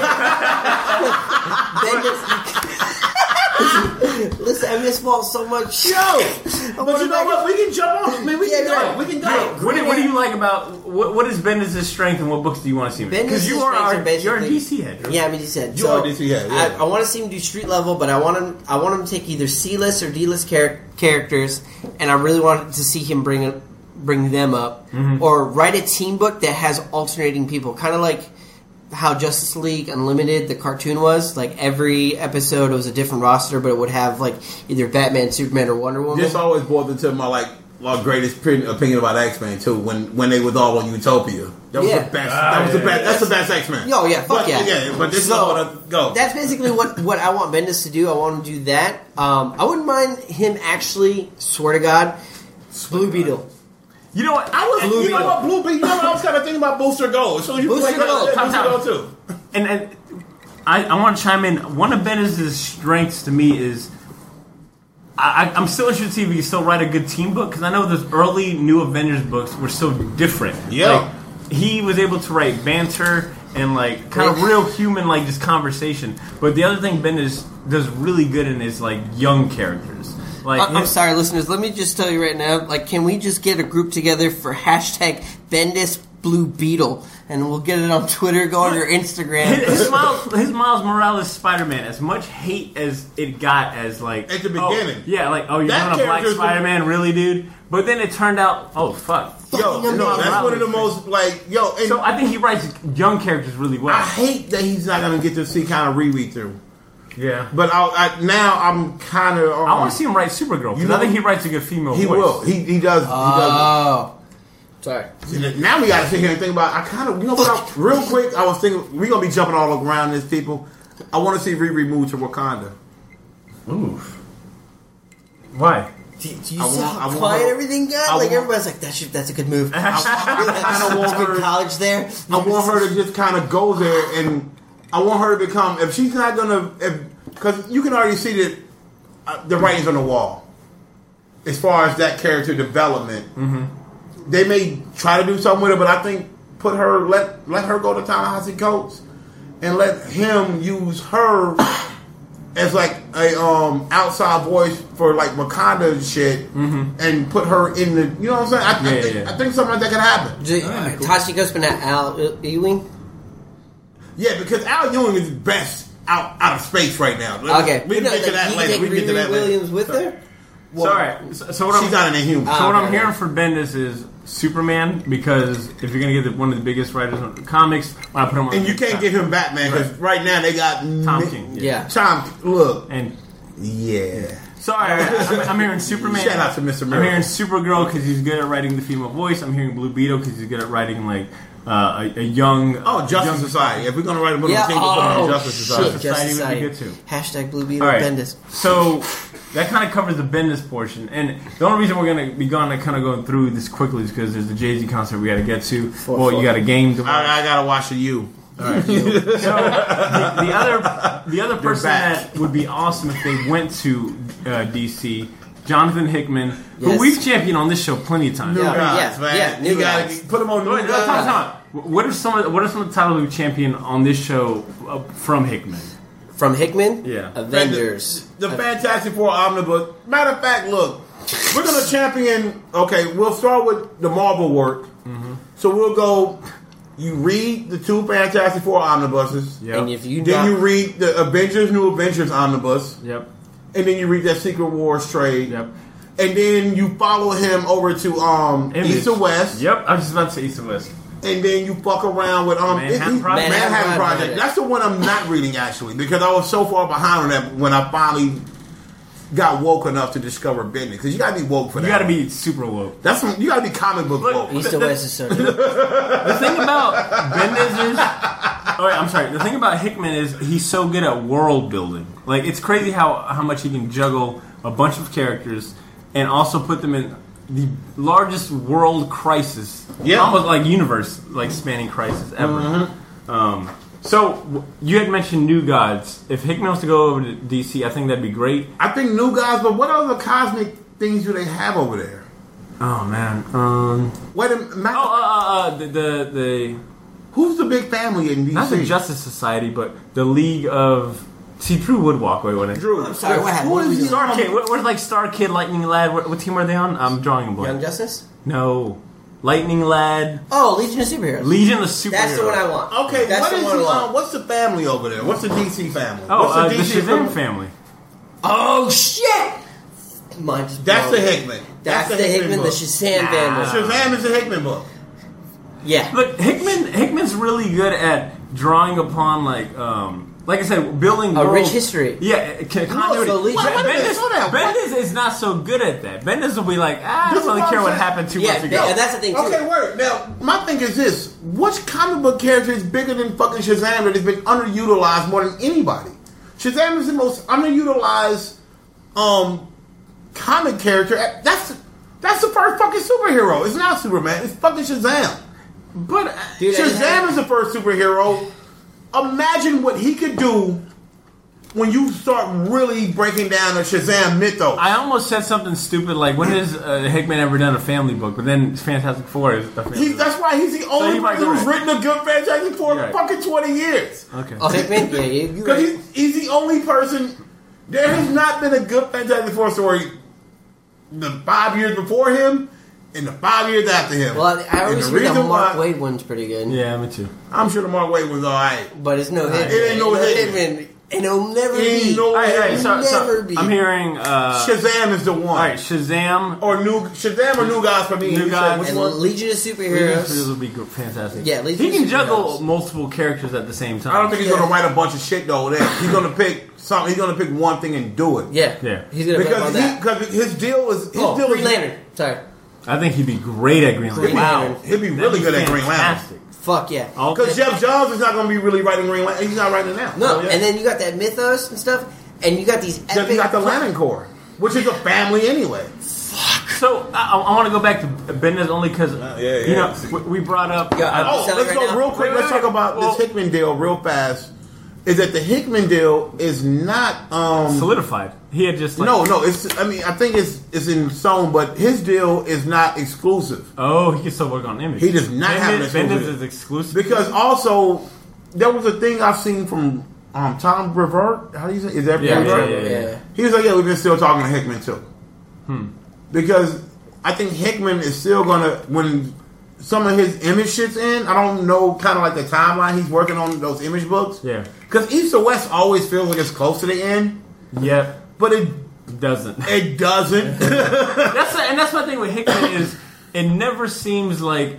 [SPEAKER 7] Listen, I miss Walt so much.
[SPEAKER 6] But you know what? We can jump on. I mean, we can go. We can go.
[SPEAKER 5] What do you like about what is Bendis' strength, and what books do you want to see him? Because you're a DC head. Drew.
[SPEAKER 7] Yeah, I'm a DC head.
[SPEAKER 6] You're a DC head. Yeah.
[SPEAKER 7] I want to see him do street level, but I want him to take either C-list or D-list characters, and I really want to see him bring them up, or write a team book that has alternating people, kind of like how Justice League Unlimited, the cartoon was. Like, every episode was a different roster, but it would have, like, either Batman, Superman, or Wonder Woman.
[SPEAKER 6] This always boils into my greatest opinion about X-Men, too, when they was all on Utopia. That was the best. That's the best X-Men.
[SPEAKER 7] Oh, yeah, fuck yeah.
[SPEAKER 6] But this is all go.
[SPEAKER 7] That's basically what I want Bendis to do. I want him to do that. I wouldn't mind him actually, swear to God, Blue Beetle.
[SPEAKER 6] You know what? Blue Beetle. I was kind of thinking about Booster Gold. So you
[SPEAKER 7] Booster Gold.
[SPEAKER 6] Booster Gold too.
[SPEAKER 5] And I want to chime in. One of Bendis' strengths to me is I'm still interested to see if he can still write a good team book, because I know those early New Avengers books were so different.
[SPEAKER 6] Yeah.
[SPEAKER 5] Like, he was able to write banter and like kind of real human, like just conversation. But the other thing Bendis does really good in is like young characters. Like,
[SPEAKER 7] I'm sorry, listeners. Let me just tell you right now. Like, can we just get a group together for hashtag Bendis Blue Beetle, and we'll get it on Twitter, go on your Instagram.
[SPEAKER 5] His Miles Morales Spider-Man, as much hate as it got as like
[SPEAKER 6] at the beginning,
[SPEAKER 5] you're doing a black Spider-Man, really, dude? But then it turned out, oh fuck,
[SPEAKER 6] that's one of the most And
[SPEAKER 5] so I think he writes young characters really well.
[SPEAKER 6] I hate that he's not going to get to see kind of Riri through.
[SPEAKER 5] Yeah,
[SPEAKER 6] but now I'm kind of.
[SPEAKER 5] I want to see him write Supergirl, because I think he writes a good female voice.
[SPEAKER 6] He will. He does. He does.
[SPEAKER 7] Sorry.
[SPEAKER 6] Now we got to sit here and think about. I kind of, real quick. I was thinking we're gonna be jumping all around this, people. I want to see Riri move to Wakanda.
[SPEAKER 5] Oof. Why?
[SPEAKER 7] Do you see how quiet everything got? Like, everybody's like, that's a good move. I don't want her college there.
[SPEAKER 6] I want her to just kind of go there, and I want her to become. If she's not gonna, because you can already see that the writing's on the wall as far as that character development. Mm-hmm. They may try to do something with her, but I think let her go to Ta-Nehisi Coates and let him use her as like a outside voice for like Wakanda shit, and put her in the, you know what I'm saying? I think something like that could happen.
[SPEAKER 7] Ta-Nehisi Coates, but not Al Ewing.
[SPEAKER 6] Yeah, because Al Ewing is best out of space right now.
[SPEAKER 7] Okay,
[SPEAKER 6] we can get to that later. We can get to that later.
[SPEAKER 7] Williams with her.
[SPEAKER 5] Well, so what
[SPEAKER 6] she's not an Inhuman.
[SPEAKER 5] So what I'm hearing for Bendis is Superman, because if you're going to get one of the biggest writers in the comics, I put him on.
[SPEAKER 6] And you can't give him Batman, because right now they got
[SPEAKER 5] Tom King.
[SPEAKER 7] Yeah.
[SPEAKER 6] Tom, look.
[SPEAKER 5] And
[SPEAKER 6] yeah.
[SPEAKER 5] Sorry, I'm hearing Superman.
[SPEAKER 6] Shout out to Mr. Miracle.
[SPEAKER 5] I'm hearing Supergirl because he's good at writing the female voice. I'm hearing Blue Beetle because he's good at writing like a young.
[SPEAKER 6] Justice Society. If we're gonna write a book on Justice Society,
[SPEAKER 5] would be good too.
[SPEAKER 7] Hashtag Blue Beetle Bendis.
[SPEAKER 5] So that kind of covers the Bendis portion, and the only reason we're gonna be kind of going through this quickly is because there's the Jay-Z concert we got to get to. You got a game to watch.
[SPEAKER 6] I gotta watch the U.
[SPEAKER 5] All right. So the other person that would be awesome if they went to DC, Jonathan Hickman, who we've championed on this show plenty of times.
[SPEAKER 6] New guys. You gotta put him on New Guys.
[SPEAKER 5] What are some of the titles we've championed on this show from Hickman?
[SPEAKER 7] From Hickman?
[SPEAKER 5] Yeah.
[SPEAKER 7] Avengers.
[SPEAKER 6] The Fantastic Four Omnibus. Matter of fact, look, we're going to champion, we'll start with the Marvel work. Mm-hmm. So we'll go, you read the two Fantastic Four Omnibuses.
[SPEAKER 7] Yep. And if you
[SPEAKER 6] you read the New Avengers Omnibus.
[SPEAKER 5] Yep.
[SPEAKER 6] And then you read that Secret Wars trade.
[SPEAKER 5] Yep.
[SPEAKER 6] And then you follow him over to East or West.
[SPEAKER 5] Yep, I was just about to say East or West.
[SPEAKER 6] And then you fuck around with Manhattan Project. That's the one I'm not reading, actually, because I was so far behind on that when I finally got woke enough to discover Bendis. Because you got to be woke for that.
[SPEAKER 5] You got to be super woke.
[SPEAKER 6] You got to be comic book woke.
[SPEAKER 7] East or West is so good.
[SPEAKER 5] The thing about Bendis is... I'm sorry. The thing about Hickman is he's so good at world building. Like, it's crazy how much he can juggle a bunch of characters and also put them in the largest world crisis, almost like universe, like spanning crisis ever. Mm-hmm. So you had mentioned New Gods. If Hickman wants to go over to DC, I think that'd be great.
[SPEAKER 6] I think New Gods, but what other cosmic things do they have over there?
[SPEAKER 5] Oh man,
[SPEAKER 6] wait a minute.
[SPEAKER 5] The
[SPEAKER 6] who's the big family in DC?
[SPEAKER 5] Not the Justice Society, but the League of. See, Drew would walk away with it.
[SPEAKER 6] Drew,
[SPEAKER 7] I'm sorry, what happened?
[SPEAKER 5] What is Star Kid? Where's like Star Kid, Lightning Lad? What team are they on? I'm drawing a blank.
[SPEAKER 7] Young Justice?
[SPEAKER 5] No. Lightning Lad.
[SPEAKER 7] Oh, Legion of Superheroes.
[SPEAKER 5] Legion of Superheroes.
[SPEAKER 7] That's the one I want.
[SPEAKER 6] Okay,
[SPEAKER 7] that's the one I want.
[SPEAKER 6] What's the family over there? What's the DC family?
[SPEAKER 5] Oh,
[SPEAKER 6] what's
[SPEAKER 5] the Shazam family.
[SPEAKER 7] Oh, shit! Mine just
[SPEAKER 6] That's the Hickman.
[SPEAKER 7] That's the Hickman, the Shazam family.
[SPEAKER 6] Shazam is the Hickman book.
[SPEAKER 7] Yeah.
[SPEAKER 5] Look, Hickman's really good at drawing upon like I said, building
[SPEAKER 7] A rich
[SPEAKER 5] worlds-
[SPEAKER 7] history.
[SPEAKER 5] Yeah, continuity.
[SPEAKER 7] so Legion-
[SPEAKER 6] Wait a minute, slow down.
[SPEAKER 5] Bendis is not so good at that. Bendis will be like, I
[SPEAKER 6] This
[SPEAKER 5] don't
[SPEAKER 6] is
[SPEAKER 5] really
[SPEAKER 6] what
[SPEAKER 5] care
[SPEAKER 6] I'm
[SPEAKER 5] what
[SPEAKER 6] saying.
[SPEAKER 5] happened 2
[SPEAKER 7] Yeah,
[SPEAKER 5] months ago.
[SPEAKER 7] and that's the thing too.
[SPEAKER 6] Okay, word. Now, my thing is this: which comic book character is bigger than fucking Shazam that has been underutilized more than anybody? Shazam is the most underutilized comic character. That's the first fucking superhero. It's not Superman. It's fucking Shazam. But
[SPEAKER 7] Dude,
[SPEAKER 6] Shazam is the first superhero. Imagine what he could do when you start really breaking down the Shazam mythos.
[SPEAKER 5] I almost said something stupid like, when has Hickman ever done a family book? But then Fantastic Four is a family book.
[SPEAKER 6] That's why he's the only
[SPEAKER 5] he might
[SPEAKER 6] person
[SPEAKER 5] be
[SPEAKER 6] who's
[SPEAKER 5] right.
[SPEAKER 6] written a good Fantastic Four in
[SPEAKER 5] Right.
[SPEAKER 6] fucking 20 years.
[SPEAKER 5] Okay.
[SPEAKER 7] Oh, Hickman? Yeah, you're
[SPEAKER 6] Because
[SPEAKER 7] right.
[SPEAKER 6] he's the only person. There has not been a good Fantastic Four story the 5 years before him and the 5 years after him.
[SPEAKER 7] Well, I
[SPEAKER 6] And
[SPEAKER 7] always
[SPEAKER 6] the
[SPEAKER 7] hear the
[SPEAKER 6] reason
[SPEAKER 7] Mark
[SPEAKER 6] why-
[SPEAKER 7] Waid one's pretty good.
[SPEAKER 5] Yeah, me too.
[SPEAKER 6] I'm sure the Mark Waid was alright.
[SPEAKER 7] But it's no Hickman.
[SPEAKER 6] It ain't no Hickman.
[SPEAKER 7] Hickman. And it'll never
[SPEAKER 6] Ain't
[SPEAKER 7] be.
[SPEAKER 6] no
[SPEAKER 5] All right,
[SPEAKER 6] Hickman.
[SPEAKER 7] Never be.
[SPEAKER 5] I'm hearing.
[SPEAKER 6] Shazam is the one.
[SPEAKER 5] All right, Shazam.
[SPEAKER 6] Or Shazam or New Gods for me.
[SPEAKER 5] New
[SPEAKER 6] You said
[SPEAKER 5] Gods.
[SPEAKER 6] which
[SPEAKER 7] And
[SPEAKER 6] one?
[SPEAKER 7] Legion of Superheroes.
[SPEAKER 5] This will be fantastic.
[SPEAKER 7] Yeah, Legion
[SPEAKER 5] he can
[SPEAKER 7] of
[SPEAKER 5] juggle
[SPEAKER 7] Superheroes.
[SPEAKER 5] multiple characters at the same time.
[SPEAKER 6] I don't think he's gonna write a bunch of shit though. He's gonna pick something. He's gonna pick one thing and do it.
[SPEAKER 7] Yeah.
[SPEAKER 5] Yeah.
[SPEAKER 7] He's going to bet on that.
[SPEAKER 6] Because his deal is
[SPEAKER 7] Green Lantern. Sorry.
[SPEAKER 5] I think he'd be great at Green Lantern.
[SPEAKER 7] Wow.
[SPEAKER 6] He'd be really good at Green Lantern.
[SPEAKER 5] Fantastic.
[SPEAKER 7] Fuck yeah.
[SPEAKER 6] Because Jeff Johns is not going to be really writing Green Lantern. He's not writing it now.
[SPEAKER 7] No,
[SPEAKER 6] Oh, yeah.
[SPEAKER 7] and then you got that mythos and stuff, and you got these
[SPEAKER 6] Then
[SPEAKER 7] epic.
[SPEAKER 6] you got the Lantern Corps, which is a family anyway.
[SPEAKER 5] So I want to go back to Bendis only because
[SPEAKER 6] yeah.
[SPEAKER 5] you know we brought up.
[SPEAKER 7] Yeah,
[SPEAKER 6] Oh,
[SPEAKER 7] Sell it
[SPEAKER 6] let's
[SPEAKER 7] right
[SPEAKER 6] go
[SPEAKER 7] now.
[SPEAKER 6] real quick.
[SPEAKER 5] Wait,
[SPEAKER 6] Let's talk about
[SPEAKER 5] well-
[SPEAKER 6] this Hickman deal real fast. Is that the Hickman deal is not
[SPEAKER 5] solidified. He had just like,
[SPEAKER 6] no. It's I mean I think it's in stone, but his deal is not exclusive
[SPEAKER 5] Oh, he can still work on Image.
[SPEAKER 6] He does not have an
[SPEAKER 5] Bendis
[SPEAKER 6] exclusive.
[SPEAKER 5] is exclusive
[SPEAKER 6] because also there was a thing I've seen from Tom Brevoort. How do you say? Is that
[SPEAKER 5] Yeah,
[SPEAKER 6] Brevoort?
[SPEAKER 7] Yeah.
[SPEAKER 6] He was like, yeah, we've been still talking to Hickman too. Because I think Hickman is still gonna when some of his Image shit's in. I don't know kind of like the timeline he's working on those Image books.
[SPEAKER 5] Yeah.
[SPEAKER 6] Because East or West always feels like it's close to the end,
[SPEAKER 5] Yep.
[SPEAKER 6] but it
[SPEAKER 5] Doesn't.
[SPEAKER 6] doesn't.
[SPEAKER 5] That's my thing with Hickman is it never seems like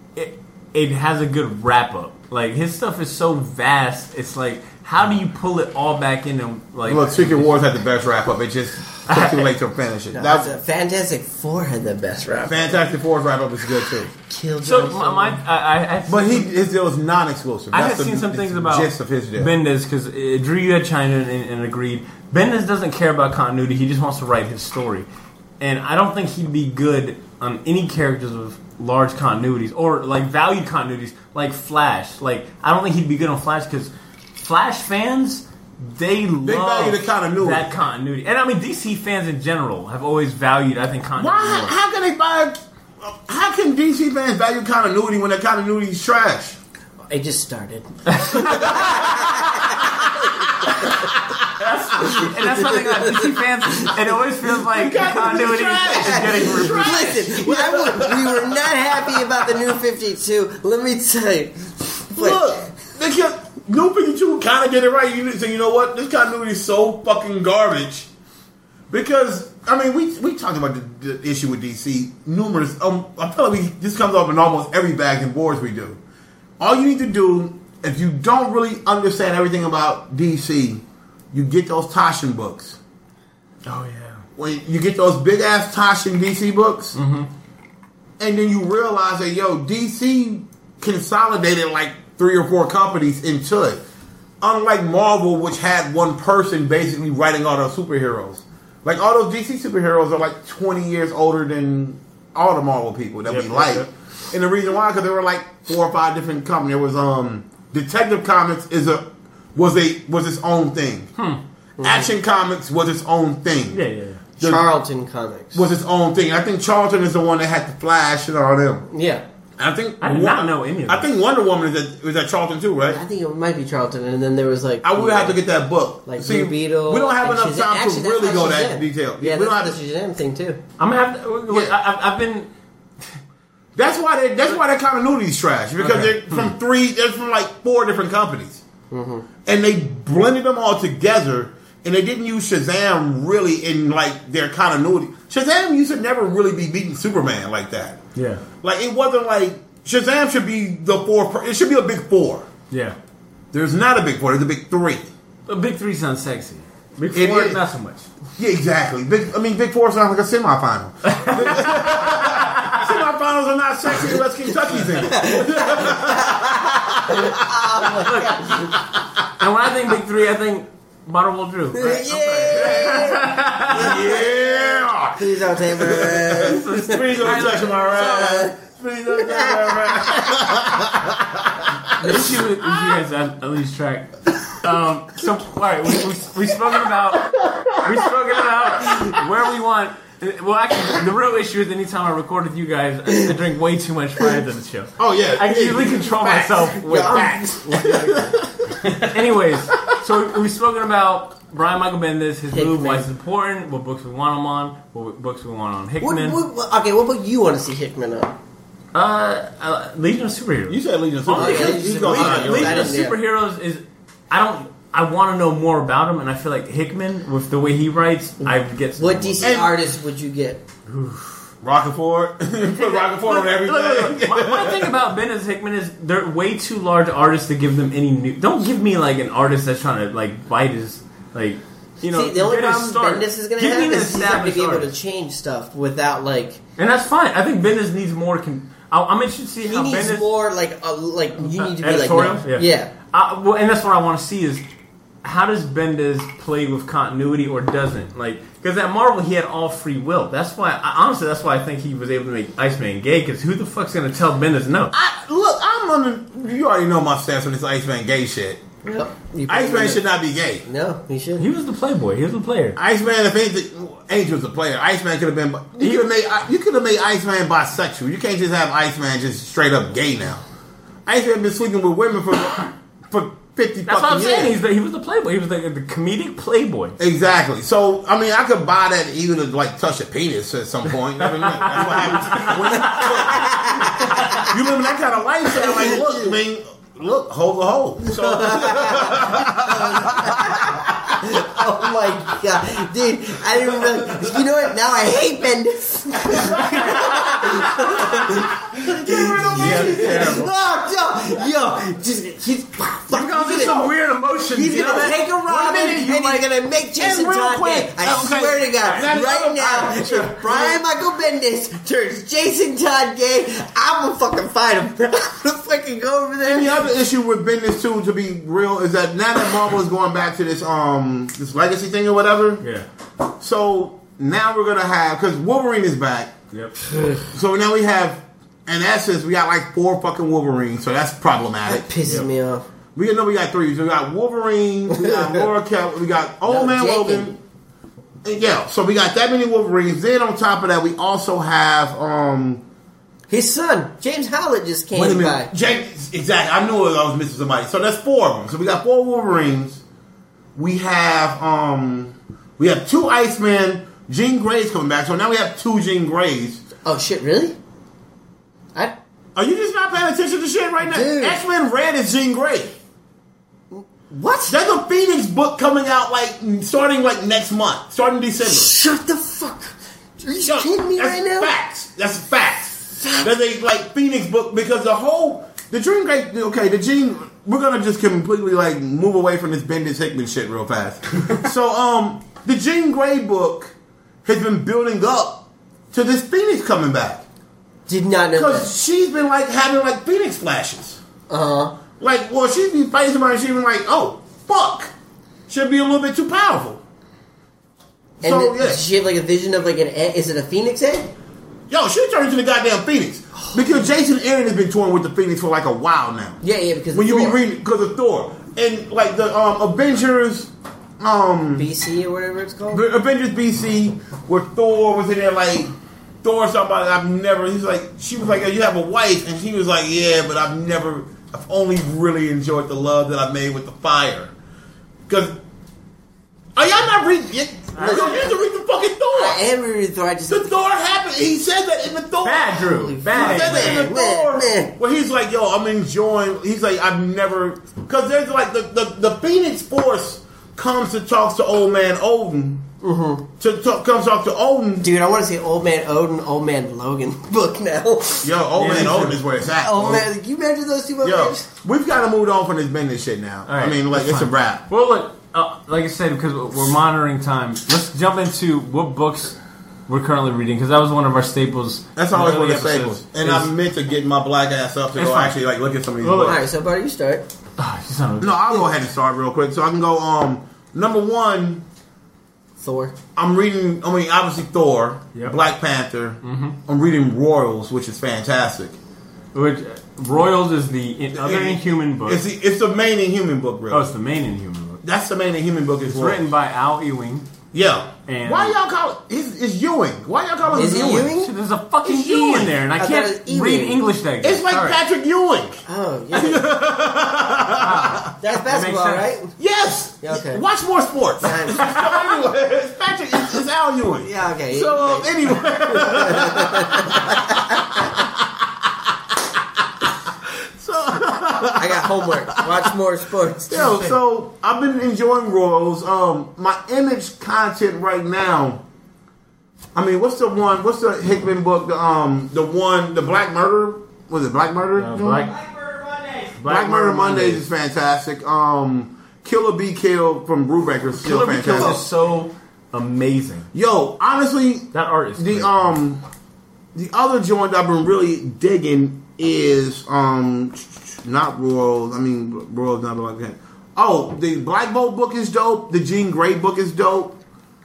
[SPEAKER 5] it has a good wrap up. Like his stuff is so vast. It's like how do you pull it all back into like?
[SPEAKER 6] Look, Secret Wars had the best wrap up. It just took too late to finish it.
[SPEAKER 7] That's
[SPEAKER 6] That
[SPEAKER 7] a Fantastic Four had the best rap.
[SPEAKER 6] Fantastic Four's wrap up is good too.
[SPEAKER 7] Killed
[SPEAKER 5] so
[SPEAKER 7] John
[SPEAKER 5] I
[SPEAKER 6] But his deal is non-exclusive.
[SPEAKER 5] I
[SPEAKER 6] That's
[SPEAKER 5] had seen some
[SPEAKER 6] the
[SPEAKER 5] things about
[SPEAKER 6] gist of his deal.
[SPEAKER 5] Bendis because Drew you had chimed in and agreed. Bendis doesn't care about continuity; he just wants to write his story, and I don't think he'd be good on any characters with large continuities or like valued continuities, like Flash. Like I don't think he'd be good on Flash because Flash fans they love
[SPEAKER 6] value the continuity.
[SPEAKER 5] that continuity, and I mean DC fans in general have always valued I think continuity.
[SPEAKER 6] Why?
[SPEAKER 5] more.
[SPEAKER 6] How can they buy? How can DC fans value continuity when the continuity is trash?
[SPEAKER 7] It just started.
[SPEAKER 5] And that's something that DC fans, it always feels like continuity is getting reversed.
[SPEAKER 7] Listen, we were not happy about the new 52. Let me tell you.
[SPEAKER 6] Look, they kept, New 52 kind of get it right. You say, you know what? This continuity is so fucking garbage. Because I mean, we talked about the issue with DC numerous. I feel like this comes up in almost every Bags and Boards we do. All you need to do, if you don't really understand everything about DC, you get those Taschen books.
[SPEAKER 5] Oh yeah.
[SPEAKER 6] When you get those big ass Taschen DC books, and then you realize that DC consolidated like 3 or 4 companies into it. Unlike Marvel, which had one person basically writing all those superheroes. Like all those DC superheroes are like 20 years older than all the Marvel people that we like.
[SPEAKER 5] Yep.
[SPEAKER 6] And the reason why, because there were like 4 or 5 different companies. There was Detective Comics was its own thing. Action Comics was its own thing.
[SPEAKER 5] Yeah.
[SPEAKER 7] Charlton Comics
[SPEAKER 6] Was its own thing. I think Charlton is the one that had the Flash and all them.
[SPEAKER 7] Yeah.
[SPEAKER 6] I think
[SPEAKER 5] I did not know any of
[SPEAKER 6] I
[SPEAKER 5] that.
[SPEAKER 6] think Wonder Woman was at Charlton too, right?
[SPEAKER 7] I think it might be Charlton, and then there was like
[SPEAKER 6] I would have to get that book.
[SPEAKER 7] like
[SPEAKER 6] See,
[SPEAKER 7] Blue Beetle.
[SPEAKER 6] we don't have
[SPEAKER 7] and
[SPEAKER 6] enough
[SPEAKER 7] Shazam.
[SPEAKER 6] time
[SPEAKER 7] Actually,
[SPEAKER 6] to
[SPEAKER 7] that's
[SPEAKER 6] really
[SPEAKER 7] how
[SPEAKER 6] go
[SPEAKER 7] Shazam.
[SPEAKER 6] that detail.
[SPEAKER 7] Yeah,
[SPEAKER 6] we don't
[SPEAKER 7] that's
[SPEAKER 6] have
[SPEAKER 7] the Shazam thing too.
[SPEAKER 5] I'm gonna have to. Wait, I've been.
[SPEAKER 6] That's why that continuity is trash because
[SPEAKER 5] Okay.
[SPEAKER 6] they're from like 4 different companies, and they blended them all together, and they didn't use Shazam really in like their continuity. Shazam used to never really be beating Superman like that.
[SPEAKER 5] Yeah.
[SPEAKER 6] Like it wasn't like Shazam should be the 4th. It should be a big 4.
[SPEAKER 5] Yeah.
[SPEAKER 6] There's not a big 4. There's a big 3.
[SPEAKER 5] The big 3 sounds sexy. Big
[SPEAKER 6] It
[SPEAKER 5] 4,
[SPEAKER 6] is.
[SPEAKER 5] not so much.
[SPEAKER 6] Yeah, exactly. Big 4 sounds like a semifinal. Semifinals are not sexy unless Kentucky's in it.
[SPEAKER 5] And when I think big 3, I think Butterwell Drew. Right?
[SPEAKER 6] Yeah.
[SPEAKER 7] Please don't take me.
[SPEAKER 6] Please don't touch my rap. Please don't touch my rap.
[SPEAKER 5] The issue with you guys, I lose track. So, all right, we've spoken about where we want. Well, actually, the real issue is anytime I record with you guys, I drink way too much prior to the show.
[SPEAKER 6] Oh yeah,
[SPEAKER 5] I can usually control myself with facts. Anyways, so we've spoken about Brian Michael Bendis, his move, why it's important, what books we want him on, what books we want on Hickman.
[SPEAKER 7] Okay, what book you want to see Hickman on?
[SPEAKER 5] Legion of Superheroes.
[SPEAKER 6] You said Legion of Superheroes.
[SPEAKER 5] Legion of Superheroes is. I want to know more about him, and I feel like Hickman, with the way he writes, I get.
[SPEAKER 7] What DC artist would you get?
[SPEAKER 6] Rockefeller. Put Rockefeller on everything.
[SPEAKER 5] Look. My thing about Bendis Hickman is they're way too large artists to give them any new. Don't give me like an artist that's trying to like bite his like. You know,
[SPEAKER 7] see, the only
[SPEAKER 5] get his
[SPEAKER 7] problem
[SPEAKER 5] start.
[SPEAKER 7] Bendis is going to
[SPEAKER 5] Give
[SPEAKER 7] have
[SPEAKER 5] me an
[SPEAKER 7] is he's not going to be able to
[SPEAKER 5] established
[SPEAKER 7] change stuff without like.
[SPEAKER 5] and that's fine. I think Bendis needs more. I'm interested to see
[SPEAKER 7] He
[SPEAKER 5] how
[SPEAKER 7] needs
[SPEAKER 5] Bendis
[SPEAKER 7] more like you need to be
[SPEAKER 5] editorial.
[SPEAKER 7] like
[SPEAKER 5] Yeah. Well, and that's what I want to see is how does Bendis play with continuity or doesn't? Like, because at Marvel he had all free will. That's why, honestly, that's why I think he was able to make Iceman gay. Because who the fuck's going to tell Bendis no?
[SPEAKER 6] You already know my stance on this Iceman gay shit.
[SPEAKER 7] Yep.
[SPEAKER 6] Iceman should not be gay.
[SPEAKER 7] No, he should.
[SPEAKER 5] He was the playboy. He was the player.
[SPEAKER 6] Iceman, if anything, Angel was a player. Iceman could have been. You could have made Iceman bisexual. You can't just have Iceman just straight up gay now. Iceman been sleeping with women for 50
[SPEAKER 5] That's what I'm
[SPEAKER 6] fucking years.
[SPEAKER 5] saying. He was the playboy. He was the comedic playboy.
[SPEAKER 6] Exactly. So I mean, I could buy that even to like touch a penis at some point. I mean, that's what happens. You live in that kind of lifestyle. Like, look, I mean, look, hold the hole. So.
[SPEAKER 7] Oh my god, dude! I didn't really. You know what? Now I hate Bendis. He's
[SPEAKER 5] some weird emotions.
[SPEAKER 7] He's gonna take a Robin and he's gonna make Jason Todd gay. I swear to God, right now, if Brian Michael Bendis turns Jason Todd gay, I'm gonna fucking fight him. I'm gonna fucking go over there.
[SPEAKER 6] And the other issue with Bendis too, to be real, is that now that Marvel is going back to this legacy thing or whatever.
[SPEAKER 5] Yeah.
[SPEAKER 6] So now we're gonna have, because Wolverine is back.
[SPEAKER 5] Yep.
[SPEAKER 6] So now we have, in essence, we got like 4 fucking Wolverines. So that's problematic.
[SPEAKER 7] That pisses me off.
[SPEAKER 6] We got 3. So we got Wolverine, we got Laura Kelly, we got Old Man Logan. Yeah, so we got that many Wolverines. Then on top of that, we also have
[SPEAKER 7] his son, James Howlett, just came by.
[SPEAKER 6] Exactly. I knew I was missing somebody. So that's 4 of them. So we got 4 Wolverines. We have 2 Icemen. Jean Grey's coming back. So now we have 2 Jean Greys.
[SPEAKER 7] Oh shit! Really?
[SPEAKER 6] Are you just not paying attention to shit right now?
[SPEAKER 7] Dude.
[SPEAKER 6] X-Men Red is Jean Grey.
[SPEAKER 7] What?
[SPEAKER 6] There's a Phoenix book coming out starting next month, starting December.
[SPEAKER 7] Shut the fuck! Are you kidding me right now?
[SPEAKER 6] That's facts. There's a Phoenix book because the Jean Grey. Okay, we're gonna just completely move away from this Bendis Hickman shit real fast. So the Jean Grey book has been building up to this Phoenix coming back.
[SPEAKER 7] Did not know that.
[SPEAKER 6] Because she's been having Phoenix flashes. She's been fighting somebody and she's been oh, fuck. She'll be a little bit too powerful.
[SPEAKER 7] And does she have a vision of an egg? Is it a Phoenix egg?
[SPEAKER 6] Yo, she turned into the goddamn Phoenix. Because Jason Aaron has been touring with the Phoenix for a while now.
[SPEAKER 7] Yeah, because
[SPEAKER 6] when you be reading, because of Thor. And the Avengers...
[SPEAKER 7] BC or whatever it's called?
[SPEAKER 6] Avengers BC, where Thor was in there Thor somebody she was you have a wife, and she was yeah, but I've only really enjoyed the love that I made with the fire. Because are y'all not reading it? You need to read the fucking Thor.
[SPEAKER 7] I am reading Thor.
[SPEAKER 6] The Thor happened. He said that in the Thor.
[SPEAKER 5] Bad, Drew. Bad.
[SPEAKER 6] He said that in the Thor. Where he's yo, I'm enjoying. He's I've never, because there's the Phoenix Force comes to talk to Old Man Odin. Comes talk to Odin.
[SPEAKER 7] Dude, I want to see Old Man Odin, Old Man Logan book now.
[SPEAKER 6] Yo, Old Man Odin is where it's at.
[SPEAKER 7] Oh man, can you imagine those two
[SPEAKER 6] Yo,
[SPEAKER 7] motherfuckers?
[SPEAKER 6] we've got to move on from this Bendis shit now.
[SPEAKER 5] All right,
[SPEAKER 6] I mean, like, it's a wrap.
[SPEAKER 5] Well, look, like I said, because we're monitoring time, let's jump into what books we're currently reading, because that was one of our staples.
[SPEAKER 6] That's always one
[SPEAKER 5] early
[SPEAKER 6] of the staples.
[SPEAKER 5] episodes.
[SPEAKER 6] And I meant to get my black ass up to
[SPEAKER 5] It's
[SPEAKER 6] go
[SPEAKER 5] fine.
[SPEAKER 6] actually like look at some of these
[SPEAKER 5] Well,
[SPEAKER 6] books.
[SPEAKER 7] All right, so buddy, you start.
[SPEAKER 6] No, I'll go ahead and start real quick. So I can go, number one,
[SPEAKER 7] Thor.
[SPEAKER 6] I'm reading, obviously Thor,
[SPEAKER 5] Yep.
[SPEAKER 6] Black Panther. I'm reading Royals, which is fantastic.
[SPEAKER 5] Which Royals is the other Inhuman book.
[SPEAKER 6] It's the main Inhuman book, really.
[SPEAKER 5] Oh, it's the main Inhuman book.
[SPEAKER 6] That's the main Inhuman book.
[SPEAKER 5] It's
[SPEAKER 6] Royals.
[SPEAKER 5] written by Al Ewing.
[SPEAKER 6] Yeah.
[SPEAKER 5] And
[SPEAKER 6] why y'all call it? It's Ewing. Why y'all call it
[SPEAKER 7] Is it
[SPEAKER 6] Ewing?
[SPEAKER 7] Ewing?
[SPEAKER 5] Shit, there's a fucking
[SPEAKER 6] It's
[SPEAKER 5] E
[SPEAKER 6] Ewing.
[SPEAKER 5] in there, and I
[SPEAKER 7] I
[SPEAKER 5] can't
[SPEAKER 7] thought it was
[SPEAKER 5] read
[SPEAKER 7] Ewing.
[SPEAKER 5] English that good.
[SPEAKER 6] It's like
[SPEAKER 5] Sorry.
[SPEAKER 6] Patrick Ewing.
[SPEAKER 7] Oh, yeah. That's basketball,
[SPEAKER 5] sense.
[SPEAKER 7] right?
[SPEAKER 6] Yes.
[SPEAKER 7] Yeah, okay.
[SPEAKER 6] Watch more sports.
[SPEAKER 7] Yeah,
[SPEAKER 6] Anyway, it's Patrick. It's Al Ewing.
[SPEAKER 7] Yeah, okay.
[SPEAKER 6] So anyway,
[SPEAKER 7] I got homework. Watch more sports.
[SPEAKER 6] yo, so I've been enjoying Royals. My Image content right now. I mean, what's the one? What's the Hickman book? The Black Murder. Was it Black Murder? Black Murder Mondays is fantastic. Killer Be Killed from Brubaker is still
[SPEAKER 5] Killer Be
[SPEAKER 6] fantastic.
[SPEAKER 5] Killed is so amazing.
[SPEAKER 6] Yo, honestly,
[SPEAKER 5] That art is
[SPEAKER 6] the
[SPEAKER 5] great.
[SPEAKER 6] the other joint I've been really digging is not Royals. I mean, Royals not like that. Oh, the Black Bolt book is dope. The Jean Grey book is dope.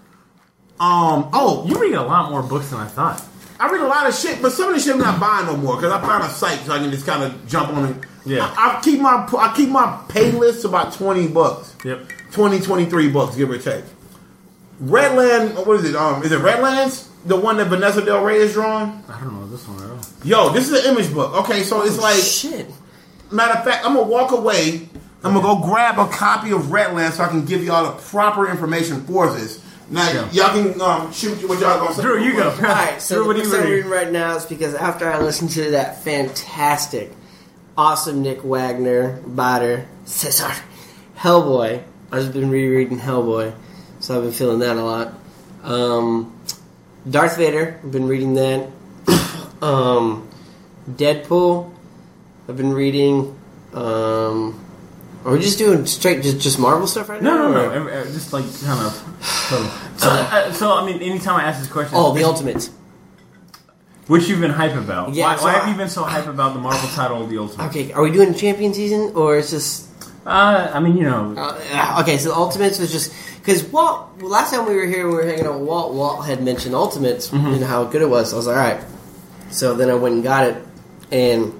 [SPEAKER 5] You read a lot more books than I thought.
[SPEAKER 6] I read a lot of shit, but some of the shit I'm not buying no more because I found a site so I can just kind of jump on it.
[SPEAKER 5] Yeah.
[SPEAKER 6] I keep my pay list to about 20 books.
[SPEAKER 5] Yep.
[SPEAKER 6] 20, 23 books, give or take. Redland, what is it? Is it Redlands? The one that Vanessa Del Rey is drawing?
[SPEAKER 5] I don't know this one at all.
[SPEAKER 6] Yo, this is an Image book. Okay, so it's like,
[SPEAKER 7] Shit.
[SPEAKER 6] matter of fact, I'm going to walk away. I'm going to go grab a copy of Redlands so I can give y'all the proper information for this. Now, y'all can shoot what y'all going to say.
[SPEAKER 5] Drew, you go.
[SPEAKER 7] All right, so
[SPEAKER 5] Drew,
[SPEAKER 7] the
[SPEAKER 5] what are
[SPEAKER 7] book
[SPEAKER 5] you
[SPEAKER 7] I'm
[SPEAKER 5] reading?
[SPEAKER 7] reading right now is because after I listened to that fantastic, awesome Nick Wagner, Bader, Cesar, Hellboy, I've just been rereading Hellboy, so I've been feeling that a lot. Darth Vader, I've been reading that. Deadpool, I've been reading. Are we just doing straight just Marvel stuff right now?
[SPEAKER 5] No. Just like kind of. So I mean, anytime I ask this question,
[SPEAKER 7] Oh, the Ultimates.
[SPEAKER 5] which you've been hype about.
[SPEAKER 7] Yeah,
[SPEAKER 5] why have
[SPEAKER 7] so
[SPEAKER 5] you been so hype about the Marvel title, The Ultimate?
[SPEAKER 7] Okay, are we doing champion season or is this?
[SPEAKER 5] I mean, you know,
[SPEAKER 7] Okay, so Ultimates was just because Walt. Last time we were here, we were hanging out with Walt. Walt had mentioned Ultimates and how good it was. I was like, all right. So then I went and got it, and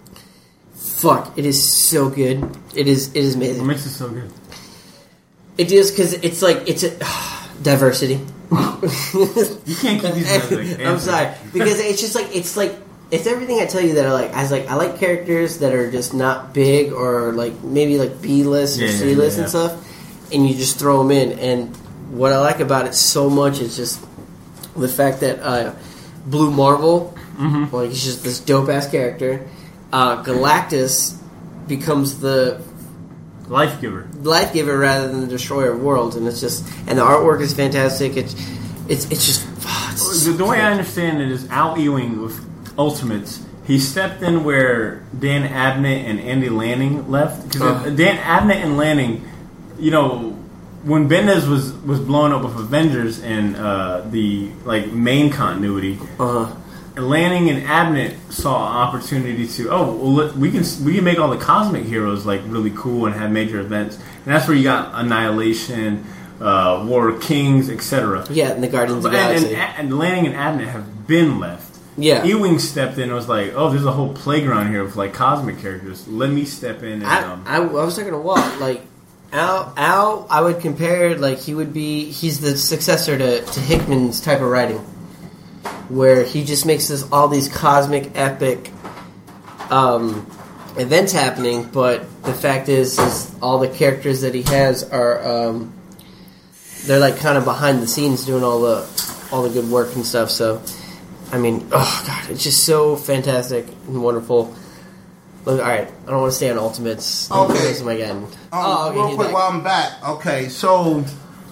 [SPEAKER 7] fuck, it is so good. It is
[SPEAKER 5] what
[SPEAKER 7] amazing.
[SPEAKER 5] makes it so good?
[SPEAKER 7] It is because it's like it's a diversity.
[SPEAKER 5] You can't keep these guys like
[SPEAKER 7] I'm sorry because it's just like it's everything I tell you that I like characters that are just not big or like maybe like B list or C list and stuff, and you just throw them in. And what I like about it so much is just the fact that Blue Marvel, like he's just this dope ass character. Galactus becomes the
[SPEAKER 5] Life Giver.
[SPEAKER 7] life giver rather than the destroyer of worlds, and it's just the artwork is fantastic. It's just
[SPEAKER 5] The way I understand it is Al Ewing with Ultimates. He stepped in where Dan Abnett and Andy Lanning left because Dan Abnett and Lanning, you know, when Bendis was blowing up with Avengers and the like main continuity. Lanning and Abnett saw an opportunity to we can make all the cosmic heroes like really cool and have major events, and that's where you got Annihilation, War of Kings, etc.
[SPEAKER 7] Yeah, and the Guardians of the Galaxy.
[SPEAKER 5] And Lanning and Abnett have been left.
[SPEAKER 7] Yeah.
[SPEAKER 5] Ewing stepped in and was like, "Oh, there's a whole playground here of like cosmic characters. Let me step in." And
[SPEAKER 7] I was talking to Walt, like Al. I would compare like he's the successor to Hickman's type of writing, where he just makes all these cosmic epic events happening, but the fact is all the characters that he has are they're like kind of behind the scenes doing all the good work and stuff. So I mean, oh god, it's just so fantastic and wonderful. Look, all right, I don't want to stay on Ultimates.
[SPEAKER 6] Okay.
[SPEAKER 7] What else am I getting? Okay,
[SPEAKER 6] real
[SPEAKER 7] he's
[SPEAKER 6] quick
[SPEAKER 7] back.
[SPEAKER 6] while I'm back. Okay, so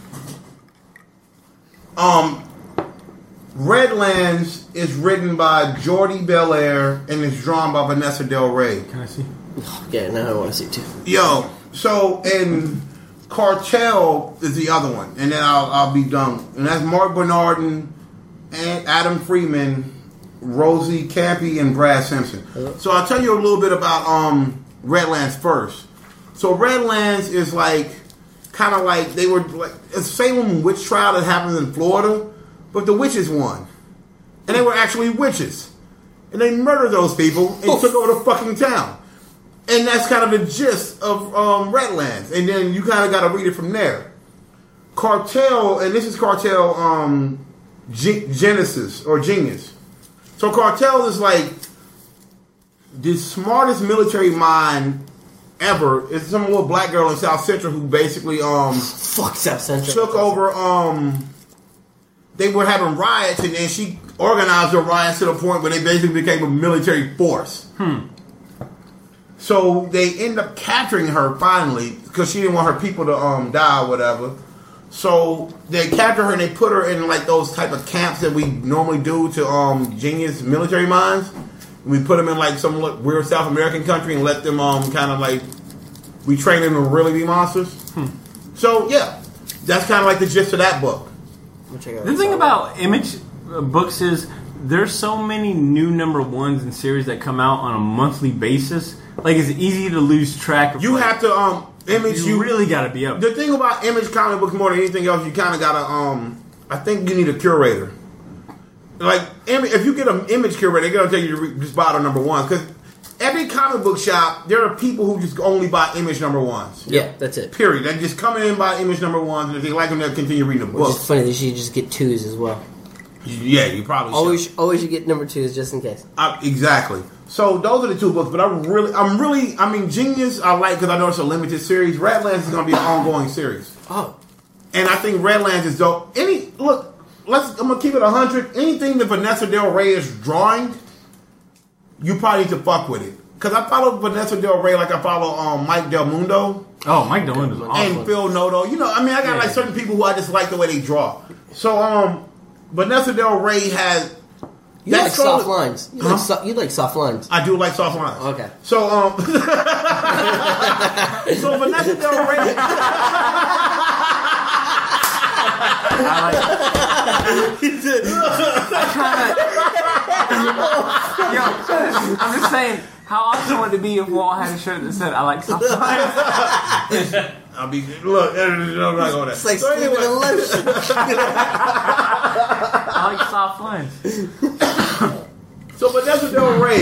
[SPEAKER 6] Redlands is written by Jordi Belair and is drawn by Vanessa Del Rey.
[SPEAKER 5] Can I see?
[SPEAKER 7] Yeah, now I want to see too.
[SPEAKER 6] Yo, so and Cartel is the other one, and then I'll be done. And that's Mark Bernardin and Adam Freeman, Rosie Campy, and Brad Simpson. So I'll tell you a little bit about Redlands first. So Redlands is like kind of like they were like it's the same witch trial that happens in Florida, but the witches won, and they were actually witches, and they murdered those people and took over the fucking town. And that's kind of the gist of Redlands. And then you kind of got to read it from there. Cartel, and this is Cartel Genesis or Genius. So Cartel is like the smartest military mind ever. It's some little black girl in South Central who basically
[SPEAKER 7] Fuck South Central.
[SPEAKER 6] took over. They were having riots, and then she organized the riots to the point where they basically became a military force. So they end up capturing her finally because she didn't want her people to die or whatever. So they capture her and they put her in like those type of camps that we normally do to genius military minds. We put them in like some weird South American country and let them kind of like we train them to really be monsters. So yeah, that's kind of like the gist of that book.
[SPEAKER 5] The thing about Image books is there's so many new number ones and series that come out on a monthly basis. Like it's easy to lose track of.
[SPEAKER 6] You have to Image.
[SPEAKER 5] You really got to be up.
[SPEAKER 6] The thing about Image comic books more than anything else, you kind of gotta I think you need a curator. Like if you get an Image curator, they're gonna tell you to just buy the number one because every comic book shop there are people who just only buy Image number ones.
[SPEAKER 7] Yeah, that's it.
[SPEAKER 6] Period. They just come in and buy Image number ones, and if they like them, they'll continue reading the
[SPEAKER 7] Which
[SPEAKER 6] book.
[SPEAKER 7] is funny. They should just get 2s as well.
[SPEAKER 6] Yeah, you probably should.
[SPEAKER 7] Always should get number 2s just in case.
[SPEAKER 6] Exactly. So those are the two books, but I mean, Genius I like because I know it's a limited series. Redlands is going to be an ongoing series.
[SPEAKER 7] Oh.
[SPEAKER 6] And I think Redlands is dope. I'm going to keep it 100. Anything that Vanessa Del Rey is drawing, you probably need to fuck with it. Because I follow Vanessa Del Rey like I follow Mike Del Mundo.
[SPEAKER 5] Oh, Mike Del Mundo is awesome.
[SPEAKER 6] And Phil Noto. You know, I mean, I got like certain people who I just like the way they draw. So, Vanessa Del Rey has...
[SPEAKER 7] You like soft lines. You like soft lines.
[SPEAKER 6] I do like soft lines.
[SPEAKER 7] Okay.
[SPEAKER 6] So, so Vanessa Del Rey...
[SPEAKER 5] I'm just saying, how awesome would it be if Walt had a shirt that said, I like soft lines?
[SPEAKER 6] I'm not going there.
[SPEAKER 7] It's like sleeping in lotion.
[SPEAKER 5] I like soft lines.
[SPEAKER 6] So Vanessa Del Rey,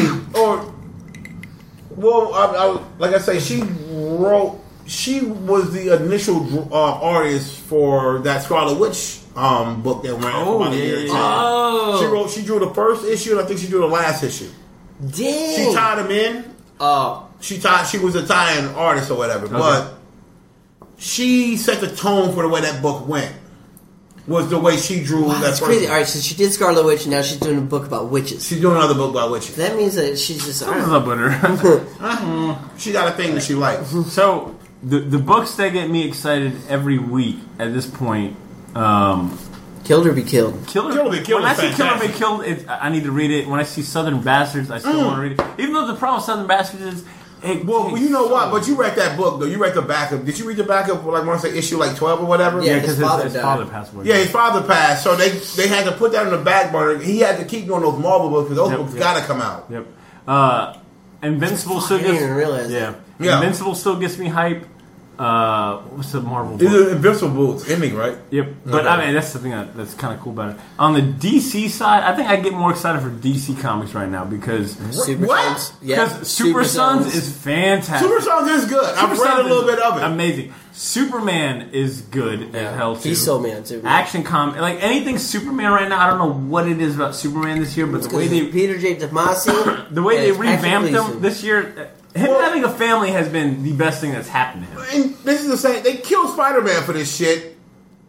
[SPEAKER 6] like I say, she was the initial artist for that Scarlet Witch book that ran for about a year. She drew the first issue, and I think she drew the last issue.
[SPEAKER 7] Dang.
[SPEAKER 6] She tied them in. She was a tie-in artist or whatever, but she set the tone for the way that book went. Was the way she drew that
[SPEAKER 7] That's
[SPEAKER 6] first
[SPEAKER 7] crazy.
[SPEAKER 6] book.
[SPEAKER 7] All right, so she did Scarlet Witch, and now she's doing a book about witches.
[SPEAKER 6] She's doing another book about witches.
[SPEAKER 7] That means that she's just...
[SPEAKER 5] What's up with her?
[SPEAKER 6] She got a thing that she likes.
[SPEAKER 5] So, the books that get me excited every week at this point...
[SPEAKER 7] Killed or Be Killed.
[SPEAKER 6] Kill or Be Killed
[SPEAKER 5] When I
[SPEAKER 6] is
[SPEAKER 5] see Kill or Be
[SPEAKER 6] fantastic.
[SPEAKER 5] Killed, I need to read it. When I see Southern Bastards, I still want to read it. Even though the problem with Southern Bastards is...
[SPEAKER 6] Well, you know what? But you read that book, though. You read the backup. Did you read the backup, like, want to say issue, like, 12 or whatever?
[SPEAKER 7] Yeah,
[SPEAKER 5] because
[SPEAKER 7] his father
[SPEAKER 5] his
[SPEAKER 7] died.
[SPEAKER 5] father passed away.
[SPEAKER 6] Yeah, his father passed, so they had to put that in the back burner. He had to keep doing those Marvel books, because those books got to come out.
[SPEAKER 5] Yep. Invincible still
[SPEAKER 7] I didn't
[SPEAKER 5] gets...
[SPEAKER 7] even realize
[SPEAKER 5] Yeah.
[SPEAKER 6] Yeah.
[SPEAKER 5] Invincible still gets me hype. What's the Marvel
[SPEAKER 6] It's
[SPEAKER 5] book?
[SPEAKER 6] Invincible. It's ending, right?
[SPEAKER 5] Yep. But,
[SPEAKER 6] Okay.
[SPEAKER 5] I mean, that's the thing that's kind of cool about it. On the DC side, I think I get more excited for DC Comics right now because...
[SPEAKER 7] Super
[SPEAKER 6] What?
[SPEAKER 7] Sons. Yeah.
[SPEAKER 5] Because Super Sons is fantastic.
[SPEAKER 6] Super Sons is good. I've
[SPEAKER 5] Super
[SPEAKER 6] read
[SPEAKER 5] Sons
[SPEAKER 6] a little
[SPEAKER 5] is
[SPEAKER 6] bit of it.
[SPEAKER 5] Amazing. Superman is good as hell too.
[SPEAKER 7] He's so man too.
[SPEAKER 5] Action comic, like anything Superman right now. I don't know what it is about Superman this year, but the way they
[SPEAKER 7] Peter J. Tomasi,
[SPEAKER 5] revamped him this year, him having a family has been the best thing that's happened to him.
[SPEAKER 6] And this is the same. They killed Spider-Man for this shit.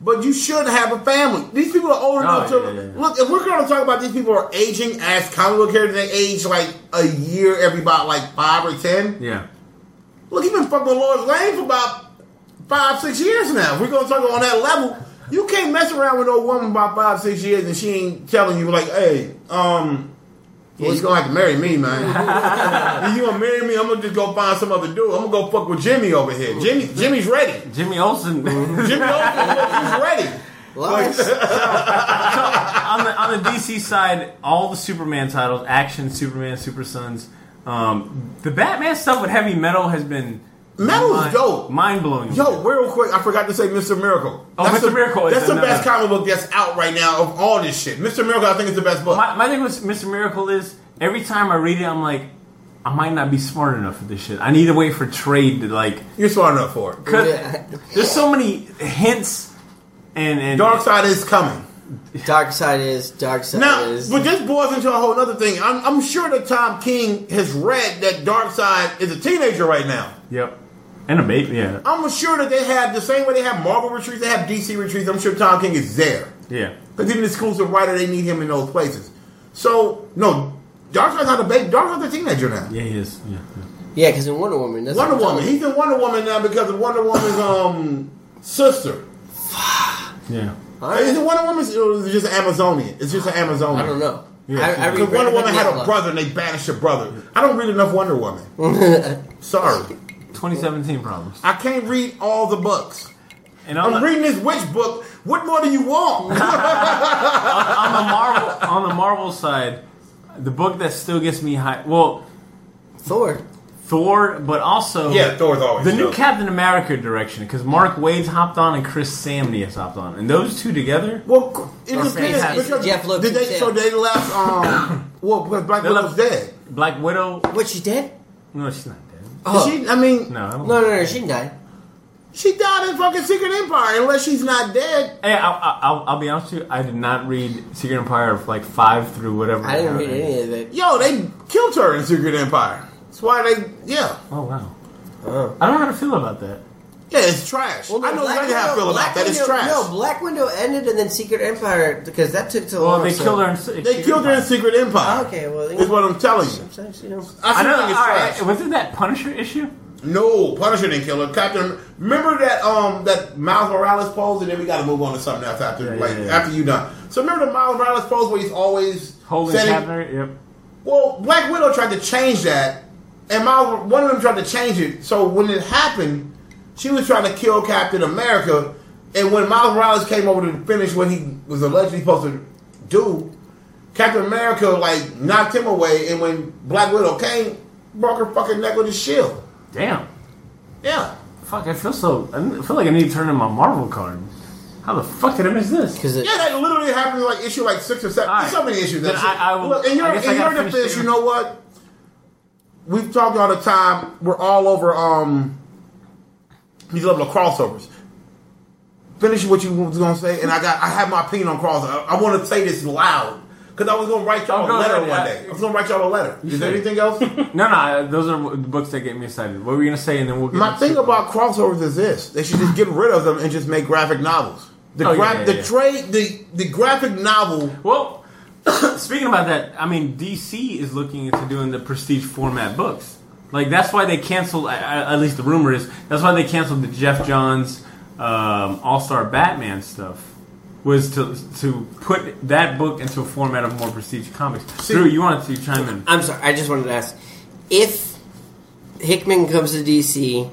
[SPEAKER 6] but you should have a family. These people are old enough to look. If we're going to talk about these people are aging as comic book characters, they age like a year every about like 5 or 10.
[SPEAKER 5] Yeah.
[SPEAKER 6] Look, you've been fucking with Lois Lane for about 5-6 years now. If we're going to talk on that level. You can't mess around with no woman about 5-6 years and she ain't telling you like, hey, yeah, you gonna have to marry me, man. If you gonna marry me, I'm gonna just go find some other dude. I'm gonna go fuck with Jimmy over here. Jimmy's ready.
[SPEAKER 5] Jimmy Olsen.
[SPEAKER 6] Jimmy Olsen, he's ready.
[SPEAKER 5] On the DC side, all the Superman titles, Action, Superman, Super Sons, the Batman stuff with Heavy Metal has been
[SPEAKER 6] Metal's dope.
[SPEAKER 5] Mind blowing.
[SPEAKER 6] Yo, real quick, I forgot to say Mr. Miracle.
[SPEAKER 5] Oh, Mr. Miracle.
[SPEAKER 6] That's the best comic book that's out right now of all this shit. Mr. Miracle, I think, is the best book.
[SPEAKER 5] My thing with Mr. Miracle is every time I read it, I'm like, I might not be smart enough for this shit. I need to wait for trade to like.
[SPEAKER 6] You're smart enough for it.
[SPEAKER 5] Cause there's so many hints and
[SPEAKER 6] Darkseid is coming.
[SPEAKER 7] Darkseid is.
[SPEAKER 6] But this boils into a whole other thing. I'm sure that Tom King has read that Darkseid is a teenager right now.
[SPEAKER 5] Yep. And a baby, yeah.
[SPEAKER 6] I'm sure that they have the same way they have Marvel retreats, they have DC retreats. I'm sure Tom King is there.
[SPEAKER 5] Yeah.
[SPEAKER 6] Because even the exclusive writer, they need him in those places. So, no, Darkseid's not a baby. Darkseid's a teenager now.
[SPEAKER 5] Yeah, he is.
[SPEAKER 7] Yeah, because in Wonder Woman.
[SPEAKER 6] He's in Wonder Woman now because of Wonder Woman's sister.
[SPEAKER 5] Yeah.
[SPEAKER 6] Is it Wonder Woman or is it just Amazonian? It's just an Amazonian.
[SPEAKER 7] I don't know.
[SPEAKER 6] Yeah. Because Wonder Woman had a brother and they banished her brother. I don't read enough Wonder Woman. Sorry.
[SPEAKER 5] 2017 problems.
[SPEAKER 6] I can't read all the books.
[SPEAKER 5] And
[SPEAKER 6] I'm reading this witch book. What more do you want?
[SPEAKER 5] on the Marvel side, the book that still gets me high. Well,
[SPEAKER 7] Thor,
[SPEAKER 5] but also
[SPEAKER 6] Thor's always
[SPEAKER 5] the new Captain America direction because Mark Waid's hopped on and Chris Samney has hopped on, and those two together.
[SPEAKER 6] Well, it depends because
[SPEAKER 7] Jeff Loeb.
[SPEAKER 6] So they left. Because Black Widow's dead.
[SPEAKER 5] Black Widow.
[SPEAKER 7] What, she dead?
[SPEAKER 5] No, she's not dead.
[SPEAKER 6] No, she didn't die. She died in fucking Secret Empire, unless she's not dead.
[SPEAKER 5] Hey, I'll be honest with you. I did not read Secret Empire of like 5 through whatever.
[SPEAKER 7] I didn't read any of it.
[SPEAKER 6] Yo, they killed her in Secret Empire. That's why
[SPEAKER 5] Oh wow. I don't know how to feel about that.
[SPEAKER 6] Yeah, it's trash.
[SPEAKER 7] Well,
[SPEAKER 6] I know exactly how I feel about that. It's trash.
[SPEAKER 7] No, Black Widow ended and then Secret Empire because that took too long.
[SPEAKER 5] Well, they killed her in
[SPEAKER 6] Secret Empire.
[SPEAKER 7] Okay, well,
[SPEAKER 6] is what I'm telling you.
[SPEAKER 7] Sometimes,
[SPEAKER 6] I know. It's trash.
[SPEAKER 5] Was it that Punisher issue?
[SPEAKER 6] No, Punisher didn't kill her. Remember that that Miles Morales pose, and then we got to move on to something else after you done. So remember the Miles Morales pose where he's always
[SPEAKER 5] holding Captain? Yep.
[SPEAKER 6] Well, Black Widow tried to change that, and one of them tried to change it. So when it happened, she was trying to kill Captain America, and when Miles Morales came over to finish what he was allegedly supposed to do, Captain America like knocked him away, and when Black Widow came, broke her fucking neck with his shield.
[SPEAKER 5] Damn.
[SPEAKER 6] Yeah.
[SPEAKER 5] Fuck, I feel like I need to turn in my Marvel card. How the fuck did I miss this?
[SPEAKER 6] That literally happened in like issue like 6 or 7. There's so many issues. Look, in your defense, you know what? We've talked all the time. We're all over these level of crossovers. Finish what you was gonna say, and I have my opinion on crossovers. I want to say this loud. Because I was going to write y'all a letter one day. I was going to write y'all a letter. Is there anything else?
[SPEAKER 5] No, those are the books that get me excited. What were you going to say, and then we'll get
[SPEAKER 6] my thing about crossovers is this. They should just get rid of them and just make graphic novels. The graphic novel...
[SPEAKER 5] Well, speaking about that, I mean, DC is looking into doing the prestige format books. Like, that's why they canceled, at least the rumor is, that's why they canceled the Jeff Johns All-Star Batman stuff. Was to put that book into a format of more prestige comics. Drew, you wanted to chime in.
[SPEAKER 7] I'm sorry, I just wanted to ask. If Hickman comes to DC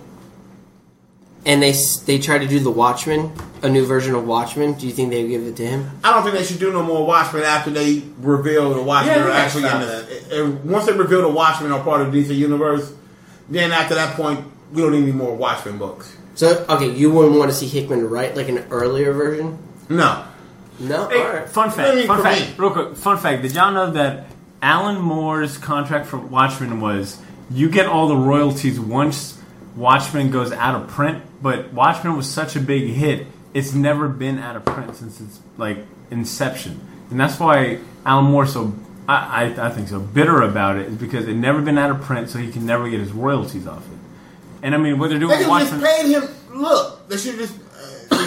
[SPEAKER 7] and they try to do the Watchmen, a new version of Watchmen, do you think they would give it to him?
[SPEAKER 6] I don't think they should do no more Watchmen after they reveal the Watchmen are actually in the... Once they reveal the Watchmen are part of the DC universe, then after that point, we don't need any more Watchmen books.
[SPEAKER 7] So, okay, you wouldn't want to see Hickman write like an earlier version?
[SPEAKER 6] No.
[SPEAKER 5] Hey, all right. Fun fact, real quick. Fun fact. Did y'all know that Alan Moore's contract for Watchmen was you get all the royalties once Watchmen goes out of print, but Watchmen was such a big hit, it's never been out of print since its like inception, and that's why Alan Moore I think so bitter about it is because it never been out of print, so he can never get his royalties off it. And I mean, what they're doing with Watchmen,
[SPEAKER 6] just paid him. Look, they should just.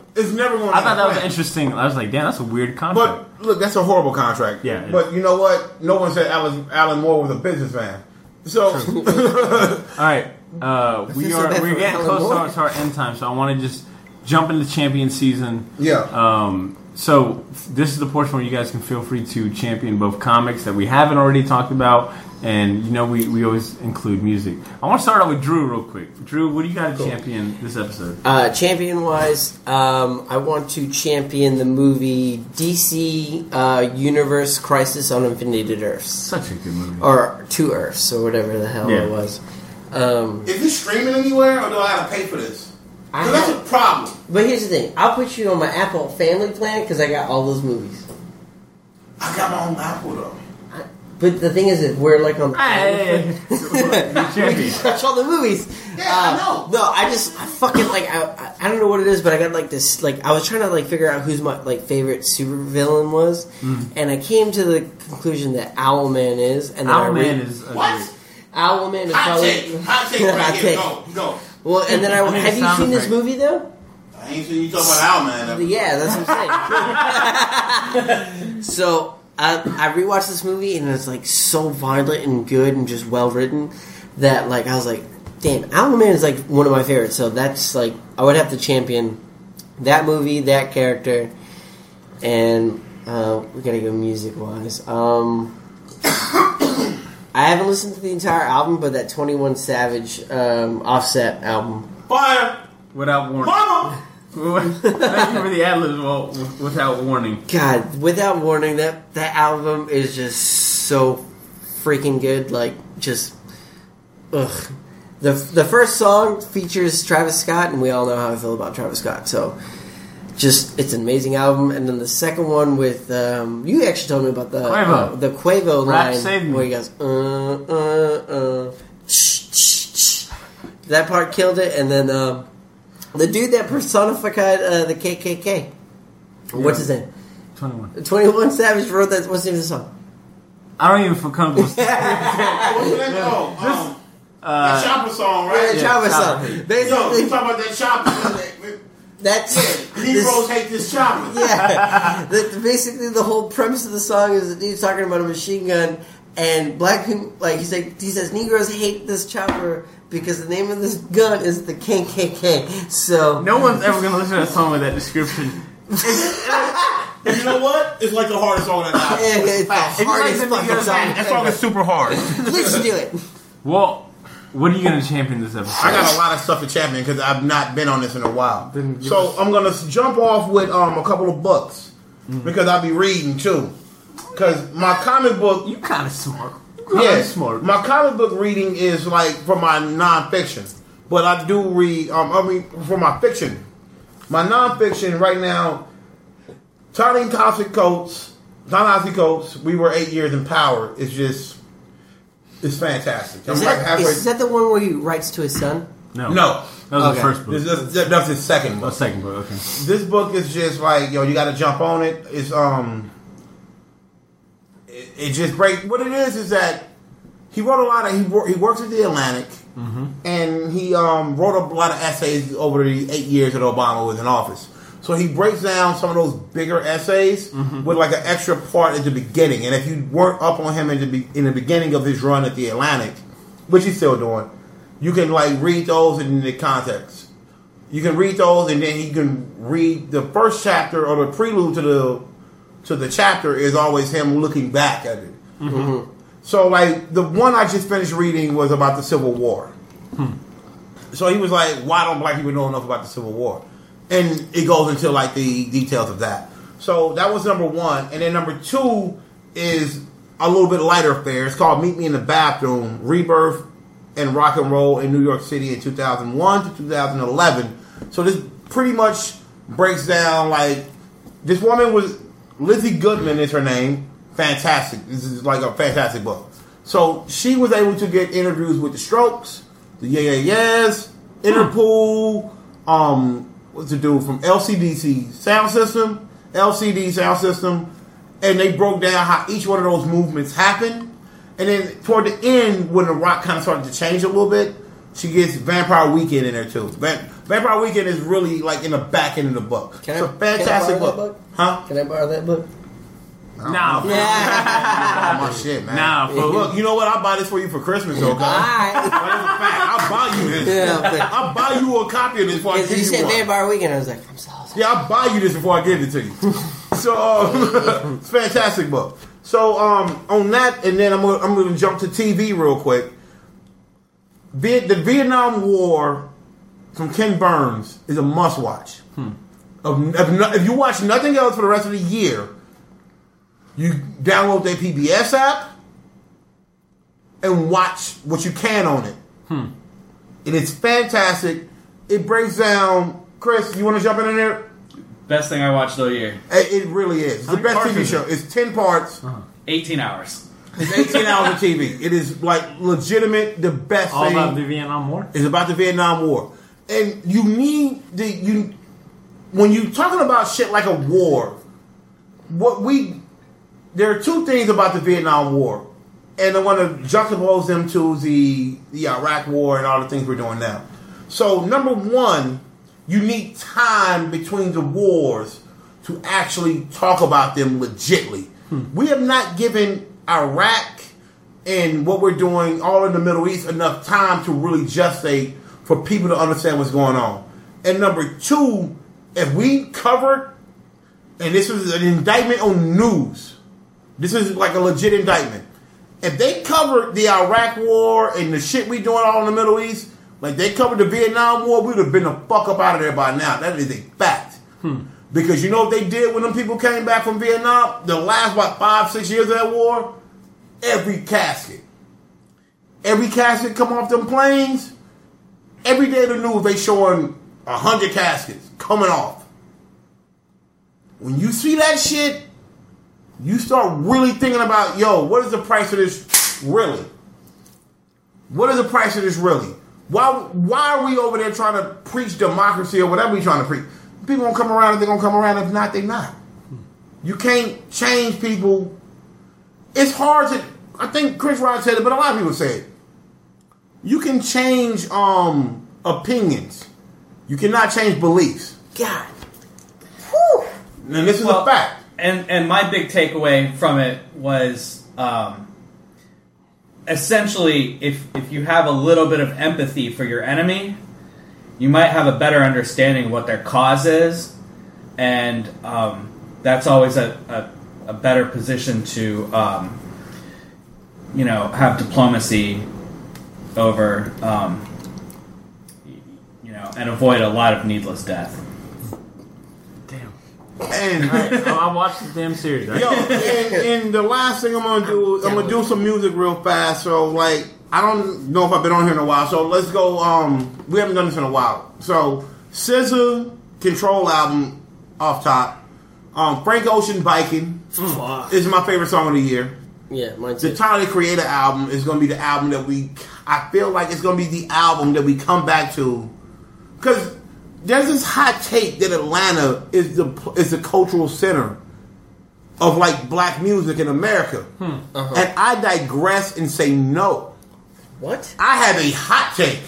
[SPEAKER 6] It's never going to
[SPEAKER 5] I thought that was interesting. I was like, damn, that's a weird contract.
[SPEAKER 6] But look, that's a horrible contract.
[SPEAKER 5] Yeah.
[SPEAKER 6] But you know what? No one said Alan Moore was a businessman. So,
[SPEAKER 5] all right, we're getting
[SPEAKER 7] Alan Moore.
[SPEAKER 5] close to our end time, so I want to just jump into champion season.
[SPEAKER 6] yeah.
[SPEAKER 5] So this is the portion where you guys can feel free to champion both comics that we haven't already talked about, and we always include music. I want to start out with Drew real quick. Drew, what do you got to champion this episode?
[SPEAKER 7] Champion wise, I want to champion the movie DC Universe Crisis on Infinite Earths.
[SPEAKER 5] Such a good movie.
[SPEAKER 7] Or Two Earths, or whatever the hell
[SPEAKER 5] Yeah.
[SPEAKER 7] it was.
[SPEAKER 6] Is this streaming anywhere, or do I have to pay for this?
[SPEAKER 7] I
[SPEAKER 6] 'Cause that's
[SPEAKER 7] have-
[SPEAKER 6] a problem.
[SPEAKER 7] But here's the thing. I'll put you on my Apple Family plan because I got all those movies.
[SPEAKER 6] I got my own Apple though.
[SPEAKER 7] But the thing is that we're like on the
[SPEAKER 5] Hey, champion.
[SPEAKER 7] watch all the movies.
[SPEAKER 6] Yeah, I know.
[SPEAKER 7] No, I fucking like I don't know what it is, but I got like this like I was trying to like figure out who's my like favorite supervillain was, and I came to the conclusion that Owlman is, and then
[SPEAKER 5] Owlman is
[SPEAKER 6] What?
[SPEAKER 7] Owlman is
[SPEAKER 6] Hot
[SPEAKER 7] probably
[SPEAKER 6] take. Hot take right
[SPEAKER 7] Hot
[SPEAKER 6] here.
[SPEAKER 7] take.
[SPEAKER 6] Go.
[SPEAKER 7] Well, and then
[SPEAKER 5] I mean,
[SPEAKER 7] have
[SPEAKER 5] it
[SPEAKER 7] you
[SPEAKER 5] sounds
[SPEAKER 7] seen this
[SPEAKER 5] right.
[SPEAKER 7] movie though?
[SPEAKER 6] I ain't seen you talking about Owlman.
[SPEAKER 7] Yeah, that's what I'm saying. So I rewatched this movie and it's like so violent and good and just well written that like I was like, damn, Owlman is like one of my favorites. So that's like I would have to champion that movie, that character, and we gotta go music wise. I haven't listened to the entire album, but that 21 Savage Offset album.
[SPEAKER 6] Fire.
[SPEAKER 5] Without warning.
[SPEAKER 6] Mama.
[SPEAKER 5] Thank you for the ad-libs. Well, without warning.
[SPEAKER 7] God, without warning, that album is just so freaking good. Like, just, ugh. The first song features Travis Scott, and we all know how I feel about Travis Scott. So, just it's an amazing album. And then the second one with you actually told me about the Quavo
[SPEAKER 5] Rap
[SPEAKER 7] line
[SPEAKER 5] Save Me.
[SPEAKER 7] where he goes that part killed it. And then the dude that personified the KKK, what's his name?
[SPEAKER 5] 21.
[SPEAKER 7] 21 Savage wrote that. What's the name of the song?
[SPEAKER 5] I don't even feel comfortable.
[SPEAKER 6] What's that? That Chopper song, right?
[SPEAKER 7] Yeah, Chopper song.
[SPEAKER 6] Yo,
[SPEAKER 7] Basically,
[SPEAKER 6] you talking about that Chopper?
[SPEAKER 7] that's
[SPEAKER 6] Negroes hate this Chopper.
[SPEAKER 7] Yeah. Basically, the whole premise of the song is the dude's talking about a machine gun, and black people, like he says, Negroes hate this chopper because the name of this gun is the KKK. So
[SPEAKER 5] No one's ever going to listen to a song with that description.
[SPEAKER 6] And you know what? It's like the hardest song on that album.
[SPEAKER 7] it's the hardest fucking song.
[SPEAKER 6] That song is super hard.
[SPEAKER 7] Please do it.
[SPEAKER 5] Well, what are you going to champion this episode?
[SPEAKER 6] I got a lot of stuff to champion because I've not been on this in a while. So I'm going to jump off with a couple of books because I'll be reading too. Because my comic book...
[SPEAKER 5] You kind of smart.
[SPEAKER 6] Yes,
[SPEAKER 5] smart.
[SPEAKER 6] my comic book reading is like for my nonfiction. But I do read, for my fiction. My nonfiction right now, Ta-Nehisi Coates, We Were 8 Years in Power, is just... It's fantastic. I'm like halfway.
[SPEAKER 7] Is that the one where he writes to his son?
[SPEAKER 5] No.
[SPEAKER 6] No.
[SPEAKER 5] That was
[SPEAKER 7] Okay.
[SPEAKER 5] the first book.
[SPEAKER 6] That's his second book.
[SPEAKER 5] Second book, okay.
[SPEAKER 6] This book is just like, you got to jump on it. It's it just breaks. What it is that he wrote a lot of. He works at the Atlantic, and he wrote a lot of essays over the 8 years that Obama was in office. So he breaks down some of those bigger essays with like an extra part at the beginning. And if you weren't up on him in the beginning of his run at the Atlantic, which he's still doing, you can like read those in the context. You can read those, and then you can read the first chapter or the prelude to the chapter is always him looking back at it. So like the one I just finished reading was about the Civil War. So he was like, "Why don't black people know enough about the Civil War?" And it goes into like the details of that. So that was number one. And then number two is a little bit lighter affair. It's called Meet Me in the Bathroom, Rebirth and Rock and Roll in New York City in 2001 to 2011. So this pretty much breaks down like, this woman was, Lizzie Goodman is her name. Fantastic. This is like a fantastic book. So she was able to get interviews with the Strokes, the Yeah Yeah Yeahs, Interpol, what's the dude from LCD Sound System, and they broke down how each one of those movements happened. And then toward the end, when the rock kind of started to change a little bit, she gets Vampire Weekend in there too. Vampire Weekend is really like in the back end of the book. It's a fantastic book. Huh?
[SPEAKER 7] Can I borrow that book?
[SPEAKER 5] Nah.
[SPEAKER 6] Oh, my shit, man.
[SPEAKER 5] Nah,
[SPEAKER 6] look, you know what? I'll buy this for you for Christmas, okay?
[SPEAKER 7] Alright.
[SPEAKER 6] That's a fact. I'll buy you this.
[SPEAKER 7] Yeah,
[SPEAKER 6] I'll buy you a copy of this before I give
[SPEAKER 7] you
[SPEAKER 6] you
[SPEAKER 7] said
[SPEAKER 6] one.
[SPEAKER 7] Vampire Weekend, I was like, I'm so sorry.
[SPEAKER 6] Yeah, I'll buy you this before I give it to you. So, it's a fantastic book. So, on that, and then I'm going to jump to TV real quick. The Vietnam War from Ken Burns is a must-watch. If you watch nothing else for the rest of the year, you download their PBS app and watch what you can on it. It is fantastic. It breaks down. Chris, you want to jump in there?
[SPEAKER 8] Best thing I watched all year.
[SPEAKER 6] It really is. It's the best TV show. It's 10 parts.
[SPEAKER 8] 18 hours.
[SPEAKER 6] It's 18 hours of TV. It is like legitimate, the best
[SPEAKER 5] All
[SPEAKER 6] thing.
[SPEAKER 5] about the Vietnam War?
[SPEAKER 6] It's about the Vietnam War. And you need when you're talking about shit like a war, there are two things about the Vietnam War, and I want to juxtapose them to the Iraq War and all the things we're doing now. So, number one, you need time between the wars to actually talk about them legitly. We have not given Iraq and what we're doing all in the Middle East enough time to really gestate for people to understand what's going on. And number two, if we covered, and this is an indictment on news, this is like a legit indictment. If they covered the Iraq War and the shit we doing all in the Middle East, like they covered the Vietnam War, we would have been the fuck up out of there by now. That is a fact. Because you know what they did when them people came back from Vietnam? The last, 5-6 years of that war? Every casket come off them planes. Every day of the news, they showing 100 caskets coming off. When you see that shit, you start really thinking about, what is the price of this really? What is the price of this really? Why are we over there trying to preach democracy or whatever we trying to preach? People gonna come around if they're gonna come around. If not, they not. You can't change people. It's hard to. I think Chris Rock said it, but a lot of people say it. You can change opinions. You cannot change beliefs.
[SPEAKER 7] God.
[SPEAKER 6] Whew. And this is a fact.
[SPEAKER 8] And my big takeaway from it was essentially if you have a little bit of empathy for your enemy, you might have a better understanding of what their cause is, and that's always a better position to have diplomacy over and avoid a lot of needless death.
[SPEAKER 5] Damn.
[SPEAKER 6] And
[SPEAKER 5] I watched the damn series. Right?
[SPEAKER 6] and the last thing I'm gonna do is I'm gonna do some music real fast. So I don't know if I've been on here in a while. So let's go. We haven't done this in a while. So SZA Control album off top. Frank Ocean Biking is my favorite song of the year.
[SPEAKER 7] Yeah, mine too.
[SPEAKER 6] The Tyler the Creator album is going to be the album that I feel like it's going to be the album that we come back to. Because there's this hot take that Atlanta is the cultural center of black music in America.
[SPEAKER 7] Uh-huh.
[SPEAKER 6] And I digress and say no.
[SPEAKER 7] What?
[SPEAKER 6] I have a hot take.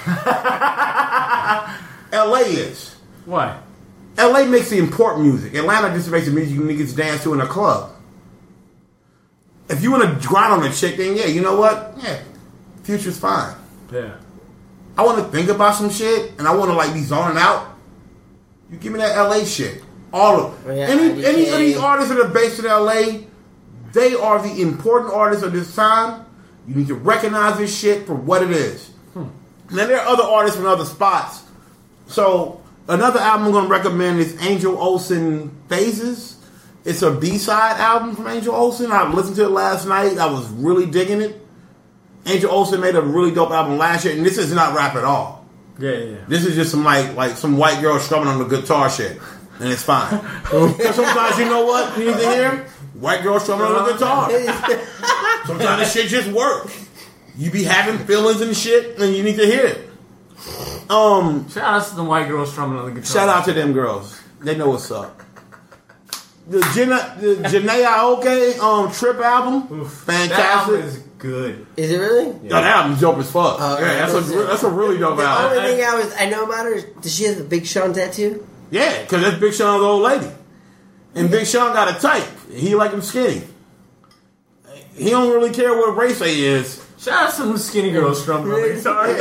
[SPEAKER 6] LA is.
[SPEAKER 5] Why?
[SPEAKER 6] LA makes the important music. Atlanta just makes the music you niggas dance to in a club. If you want to grind on a chick, then you know what? Yeah, Future's fine.
[SPEAKER 5] Yeah.
[SPEAKER 6] I want to think about some shit, and I want to be zoning out. You give me that LA shit. All of it. Any of these artists that are based in LA, they are the important artists of this time. You need to recognize this shit for what it is. Now, there are other artists from other spots. So, another album I'm going to recommend is Angel Olsen Phases. It's a B-side album from Angel Olsen. I listened to it last night. I was really digging it. Angel Olsen made a really dope album last year, and this is not rap at all.
[SPEAKER 5] Yeah.
[SPEAKER 6] This is just some some white girl strumming on the guitar shit, and it's fine. Sometimes you know what you need to hear? White girl strumming on the guitar. Sometimes this shit just work. You be having feelings and shit, and you need to hear it.
[SPEAKER 5] Shout out to the white girls strumming on the guitar.
[SPEAKER 6] Shout out to them girls. They know what's up. The Janae Aoki Trip album, fantastic.
[SPEAKER 5] That album is good.
[SPEAKER 7] Is it really?
[SPEAKER 6] Yo, that album's dope as fuck.
[SPEAKER 7] Yeah,
[SPEAKER 6] That's a really dope
[SPEAKER 7] The
[SPEAKER 6] album.
[SPEAKER 7] only thing I know about her is, does she have the Big Sean tattoo?
[SPEAKER 6] Yeah, because that's Big Sean's old lady. And Big Sean got a type. He like him skinny. He don't really care what race he is.
[SPEAKER 5] Shout out to some skinny girls from Sorry.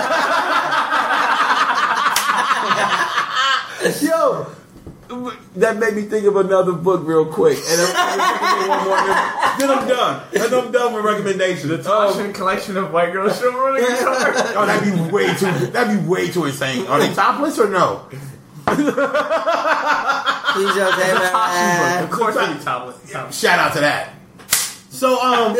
[SPEAKER 6] Yo, that made me think of another book real quick. And one more. Then I'm done. Then I'm done with recommendations.
[SPEAKER 5] The Toshin collection of white girls from running guitar.
[SPEAKER 6] Oh, that'd be way too insane. Are they topless or no?
[SPEAKER 7] Please don't say that.
[SPEAKER 5] Of course, they be topless.
[SPEAKER 6] Shout out to that. So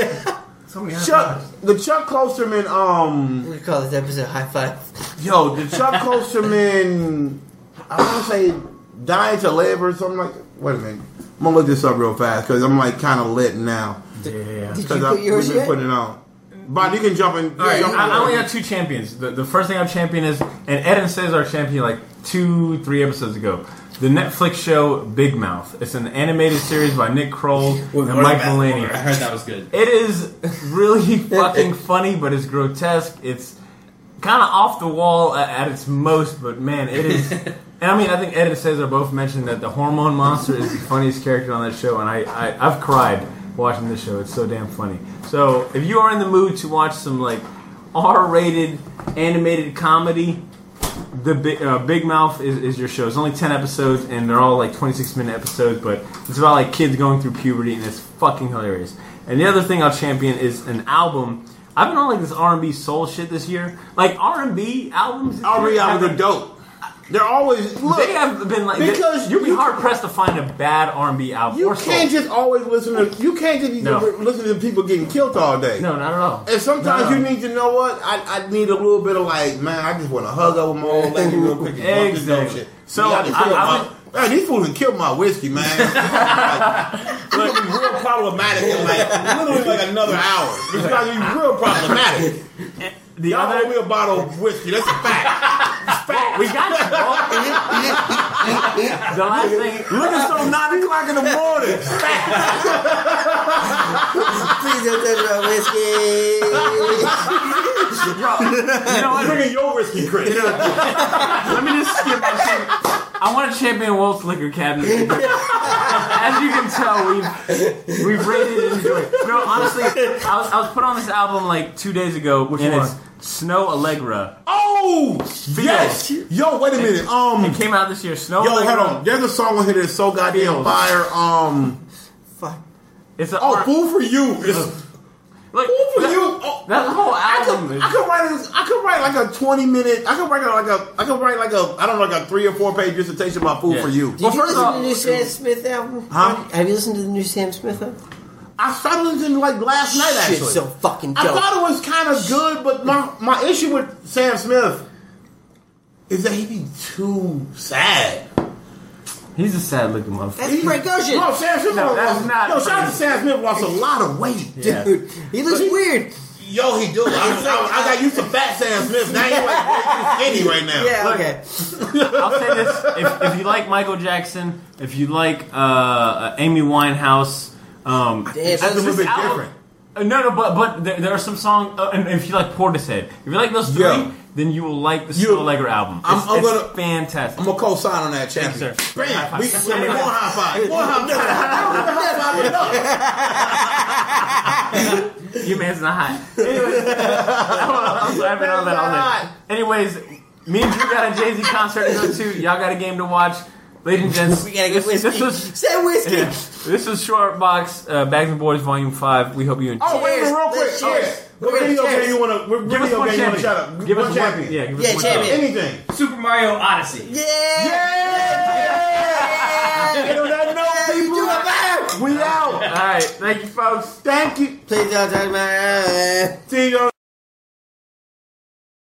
[SPEAKER 6] the Chuck Klosterman
[SPEAKER 7] We call this episode High Five.
[SPEAKER 6] Yo, the Chuck Klosterman, I want to say Dying to Live or something like that. Wait a minute. I'm going to look this up real fast because I'm like kind of lit now.
[SPEAKER 5] Yeah.
[SPEAKER 7] Did you put yours
[SPEAKER 6] We've been
[SPEAKER 7] yet?
[SPEAKER 6] putting it on. But you can jump in.
[SPEAKER 5] All right,
[SPEAKER 6] jump in.
[SPEAKER 5] I only have two champions. The first thing I'll champion is, and Ed and Cesar champion like 2-3 episodes ago, the Netflix show Big Mouth. It's an animated series by Nick Kroll and Mike Mulaney.
[SPEAKER 8] I heard that was good.
[SPEAKER 5] It is really fucking funny, but it's grotesque. It's kind of off the wall at its most, but man, it is. And I mean, I think Ed and Cesar both mentioned that the Hormone Monster is the funniest character on that show, and I've cried watching this show. It's so damn funny. So if you are in the mood to watch some like R-rated animated comedy, the Big Mouth is your show. It's only 10 episodes, and they're all like 26-minute episodes, but it's about like kids going through puberty, and it's fucking hilarious. And the other thing I'll champion is an album. I've been on like this R&B soul shit this year. Like R&B albums.
[SPEAKER 6] R&B albums are dope. They're always
[SPEAKER 5] They have been like
[SPEAKER 6] because
[SPEAKER 5] you'd be hard pressed to find a bad R&B album.
[SPEAKER 6] You
[SPEAKER 5] or
[SPEAKER 6] can't
[SPEAKER 5] soul.
[SPEAKER 6] just always listen to. You can't just listen to people getting killed all day.
[SPEAKER 5] No, not at all.
[SPEAKER 6] And sometimes you need to know what I need a little bit of like, man, I just want to hug up with my old lady real quick. And bump this dope shit.
[SPEAKER 5] So
[SPEAKER 6] man, these fools can kill my whiskey, man. It's gonna be real problematic in like literally like another hour. It's gonna be real problematic.
[SPEAKER 5] The
[SPEAKER 6] Y'all
[SPEAKER 5] other
[SPEAKER 6] owe me a bottle of whiskey. That's a fact. It's fact.
[SPEAKER 5] we got you, bro. The last thing.
[SPEAKER 6] Look, it's so 9 o'clock in the morning. Fact.
[SPEAKER 7] Please don't touch my whiskey.
[SPEAKER 5] You know what?
[SPEAKER 6] Drinking your whiskey, Chris.
[SPEAKER 5] Let me just skip my shit. I want to champion Wolf's Liquor Cabinet. As you can tell, we've rated and enjoyed. No, honestly, I was put on this album like 2 days ago, and it's Snow Allegra.
[SPEAKER 6] Oh, yes. Yo, wait a minute.
[SPEAKER 5] It came out this year. Snow
[SPEAKER 6] Yo,
[SPEAKER 5] Allegra.
[SPEAKER 6] hold on. There's a song on here that's so goddamn fire.
[SPEAKER 7] Fuck.
[SPEAKER 5] It's a
[SPEAKER 6] Fool for You.
[SPEAKER 5] Like,
[SPEAKER 6] Fool for You. Oh,
[SPEAKER 5] that whole album.
[SPEAKER 6] I could write like a 20-minute. I could write like a I don't know, like a 3 or 4 page dissertation about Fool for You.
[SPEAKER 7] Did you listen to the new Sam Smith album?
[SPEAKER 6] Huh?
[SPEAKER 7] Have you listened to the new Sam Smith album?
[SPEAKER 6] I started listening like last night. Actually,
[SPEAKER 7] Shit's so fucking
[SPEAKER 6] I
[SPEAKER 7] dope.
[SPEAKER 6] thought it was kind of good, but my issue with Sam Smith is that he be too sad.
[SPEAKER 5] He's a sad looking motherfucker.
[SPEAKER 7] That's Frank Ocean.
[SPEAKER 6] No, Sam Smith.
[SPEAKER 5] that's not
[SPEAKER 6] Yo, shout out to Sam Smith. Lost a lot of weight.
[SPEAKER 5] Yeah.
[SPEAKER 7] Dude, he looks weird.
[SPEAKER 6] Yo, he do. I got used to fat Sam Smith. Now he's like skinny right now.
[SPEAKER 7] Yeah,
[SPEAKER 6] Look,
[SPEAKER 7] okay.
[SPEAKER 5] I'll say this: if you like Michael Jackson, if you like Amy Winehouse,
[SPEAKER 7] Damn,
[SPEAKER 6] that's a little bit
[SPEAKER 5] album-
[SPEAKER 6] different.
[SPEAKER 5] No, but there are some songs. And if you like Portishead, if you like those three,
[SPEAKER 6] Yeah.
[SPEAKER 5] then you will like the Snow Allegra album.
[SPEAKER 6] I'm
[SPEAKER 5] It's
[SPEAKER 6] gonna-
[SPEAKER 5] fantastic.
[SPEAKER 6] I'm gonna co-sign on that, champion.
[SPEAKER 5] Yes, sir.
[SPEAKER 6] Bam! We
[SPEAKER 5] High
[SPEAKER 6] one high five. One high five.
[SPEAKER 5] You man's not hot. Anyways, I've been on that all day. Anyways, me and Drew got a Jay-Z concert to go to. Y'all got a game to watch. Ladies and gents,
[SPEAKER 7] We gotta get whiskey. Say whiskey.
[SPEAKER 5] Yeah. This is Short Box, Bags and Boys Volume 5. We hope you enjoy.
[SPEAKER 6] Oh, wait a minute, real quick.
[SPEAKER 7] Let's
[SPEAKER 6] Oh,
[SPEAKER 7] cheers.
[SPEAKER 6] what video game you wanna? What
[SPEAKER 5] Give us
[SPEAKER 6] video
[SPEAKER 5] one
[SPEAKER 6] game you wanna
[SPEAKER 5] champion.
[SPEAKER 6] shout out?
[SPEAKER 5] Give us
[SPEAKER 6] one
[SPEAKER 5] one
[SPEAKER 6] champion.
[SPEAKER 5] Yeah, give us
[SPEAKER 7] Yeah,
[SPEAKER 5] one
[SPEAKER 7] champion.
[SPEAKER 6] Anything.
[SPEAKER 8] Super Mario Odyssey.
[SPEAKER 7] Yeah.
[SPEAKER 6] You know that note, people.
[SPEAKER 7] Do it back.
[SPEAKER 6] We out.
[SPEAKER 5] All right, thank you, folks.
[SPEAKER 6] Thank you.
[SPEAKER 7] Please don't touch my.
[SPEAKER 6] See you on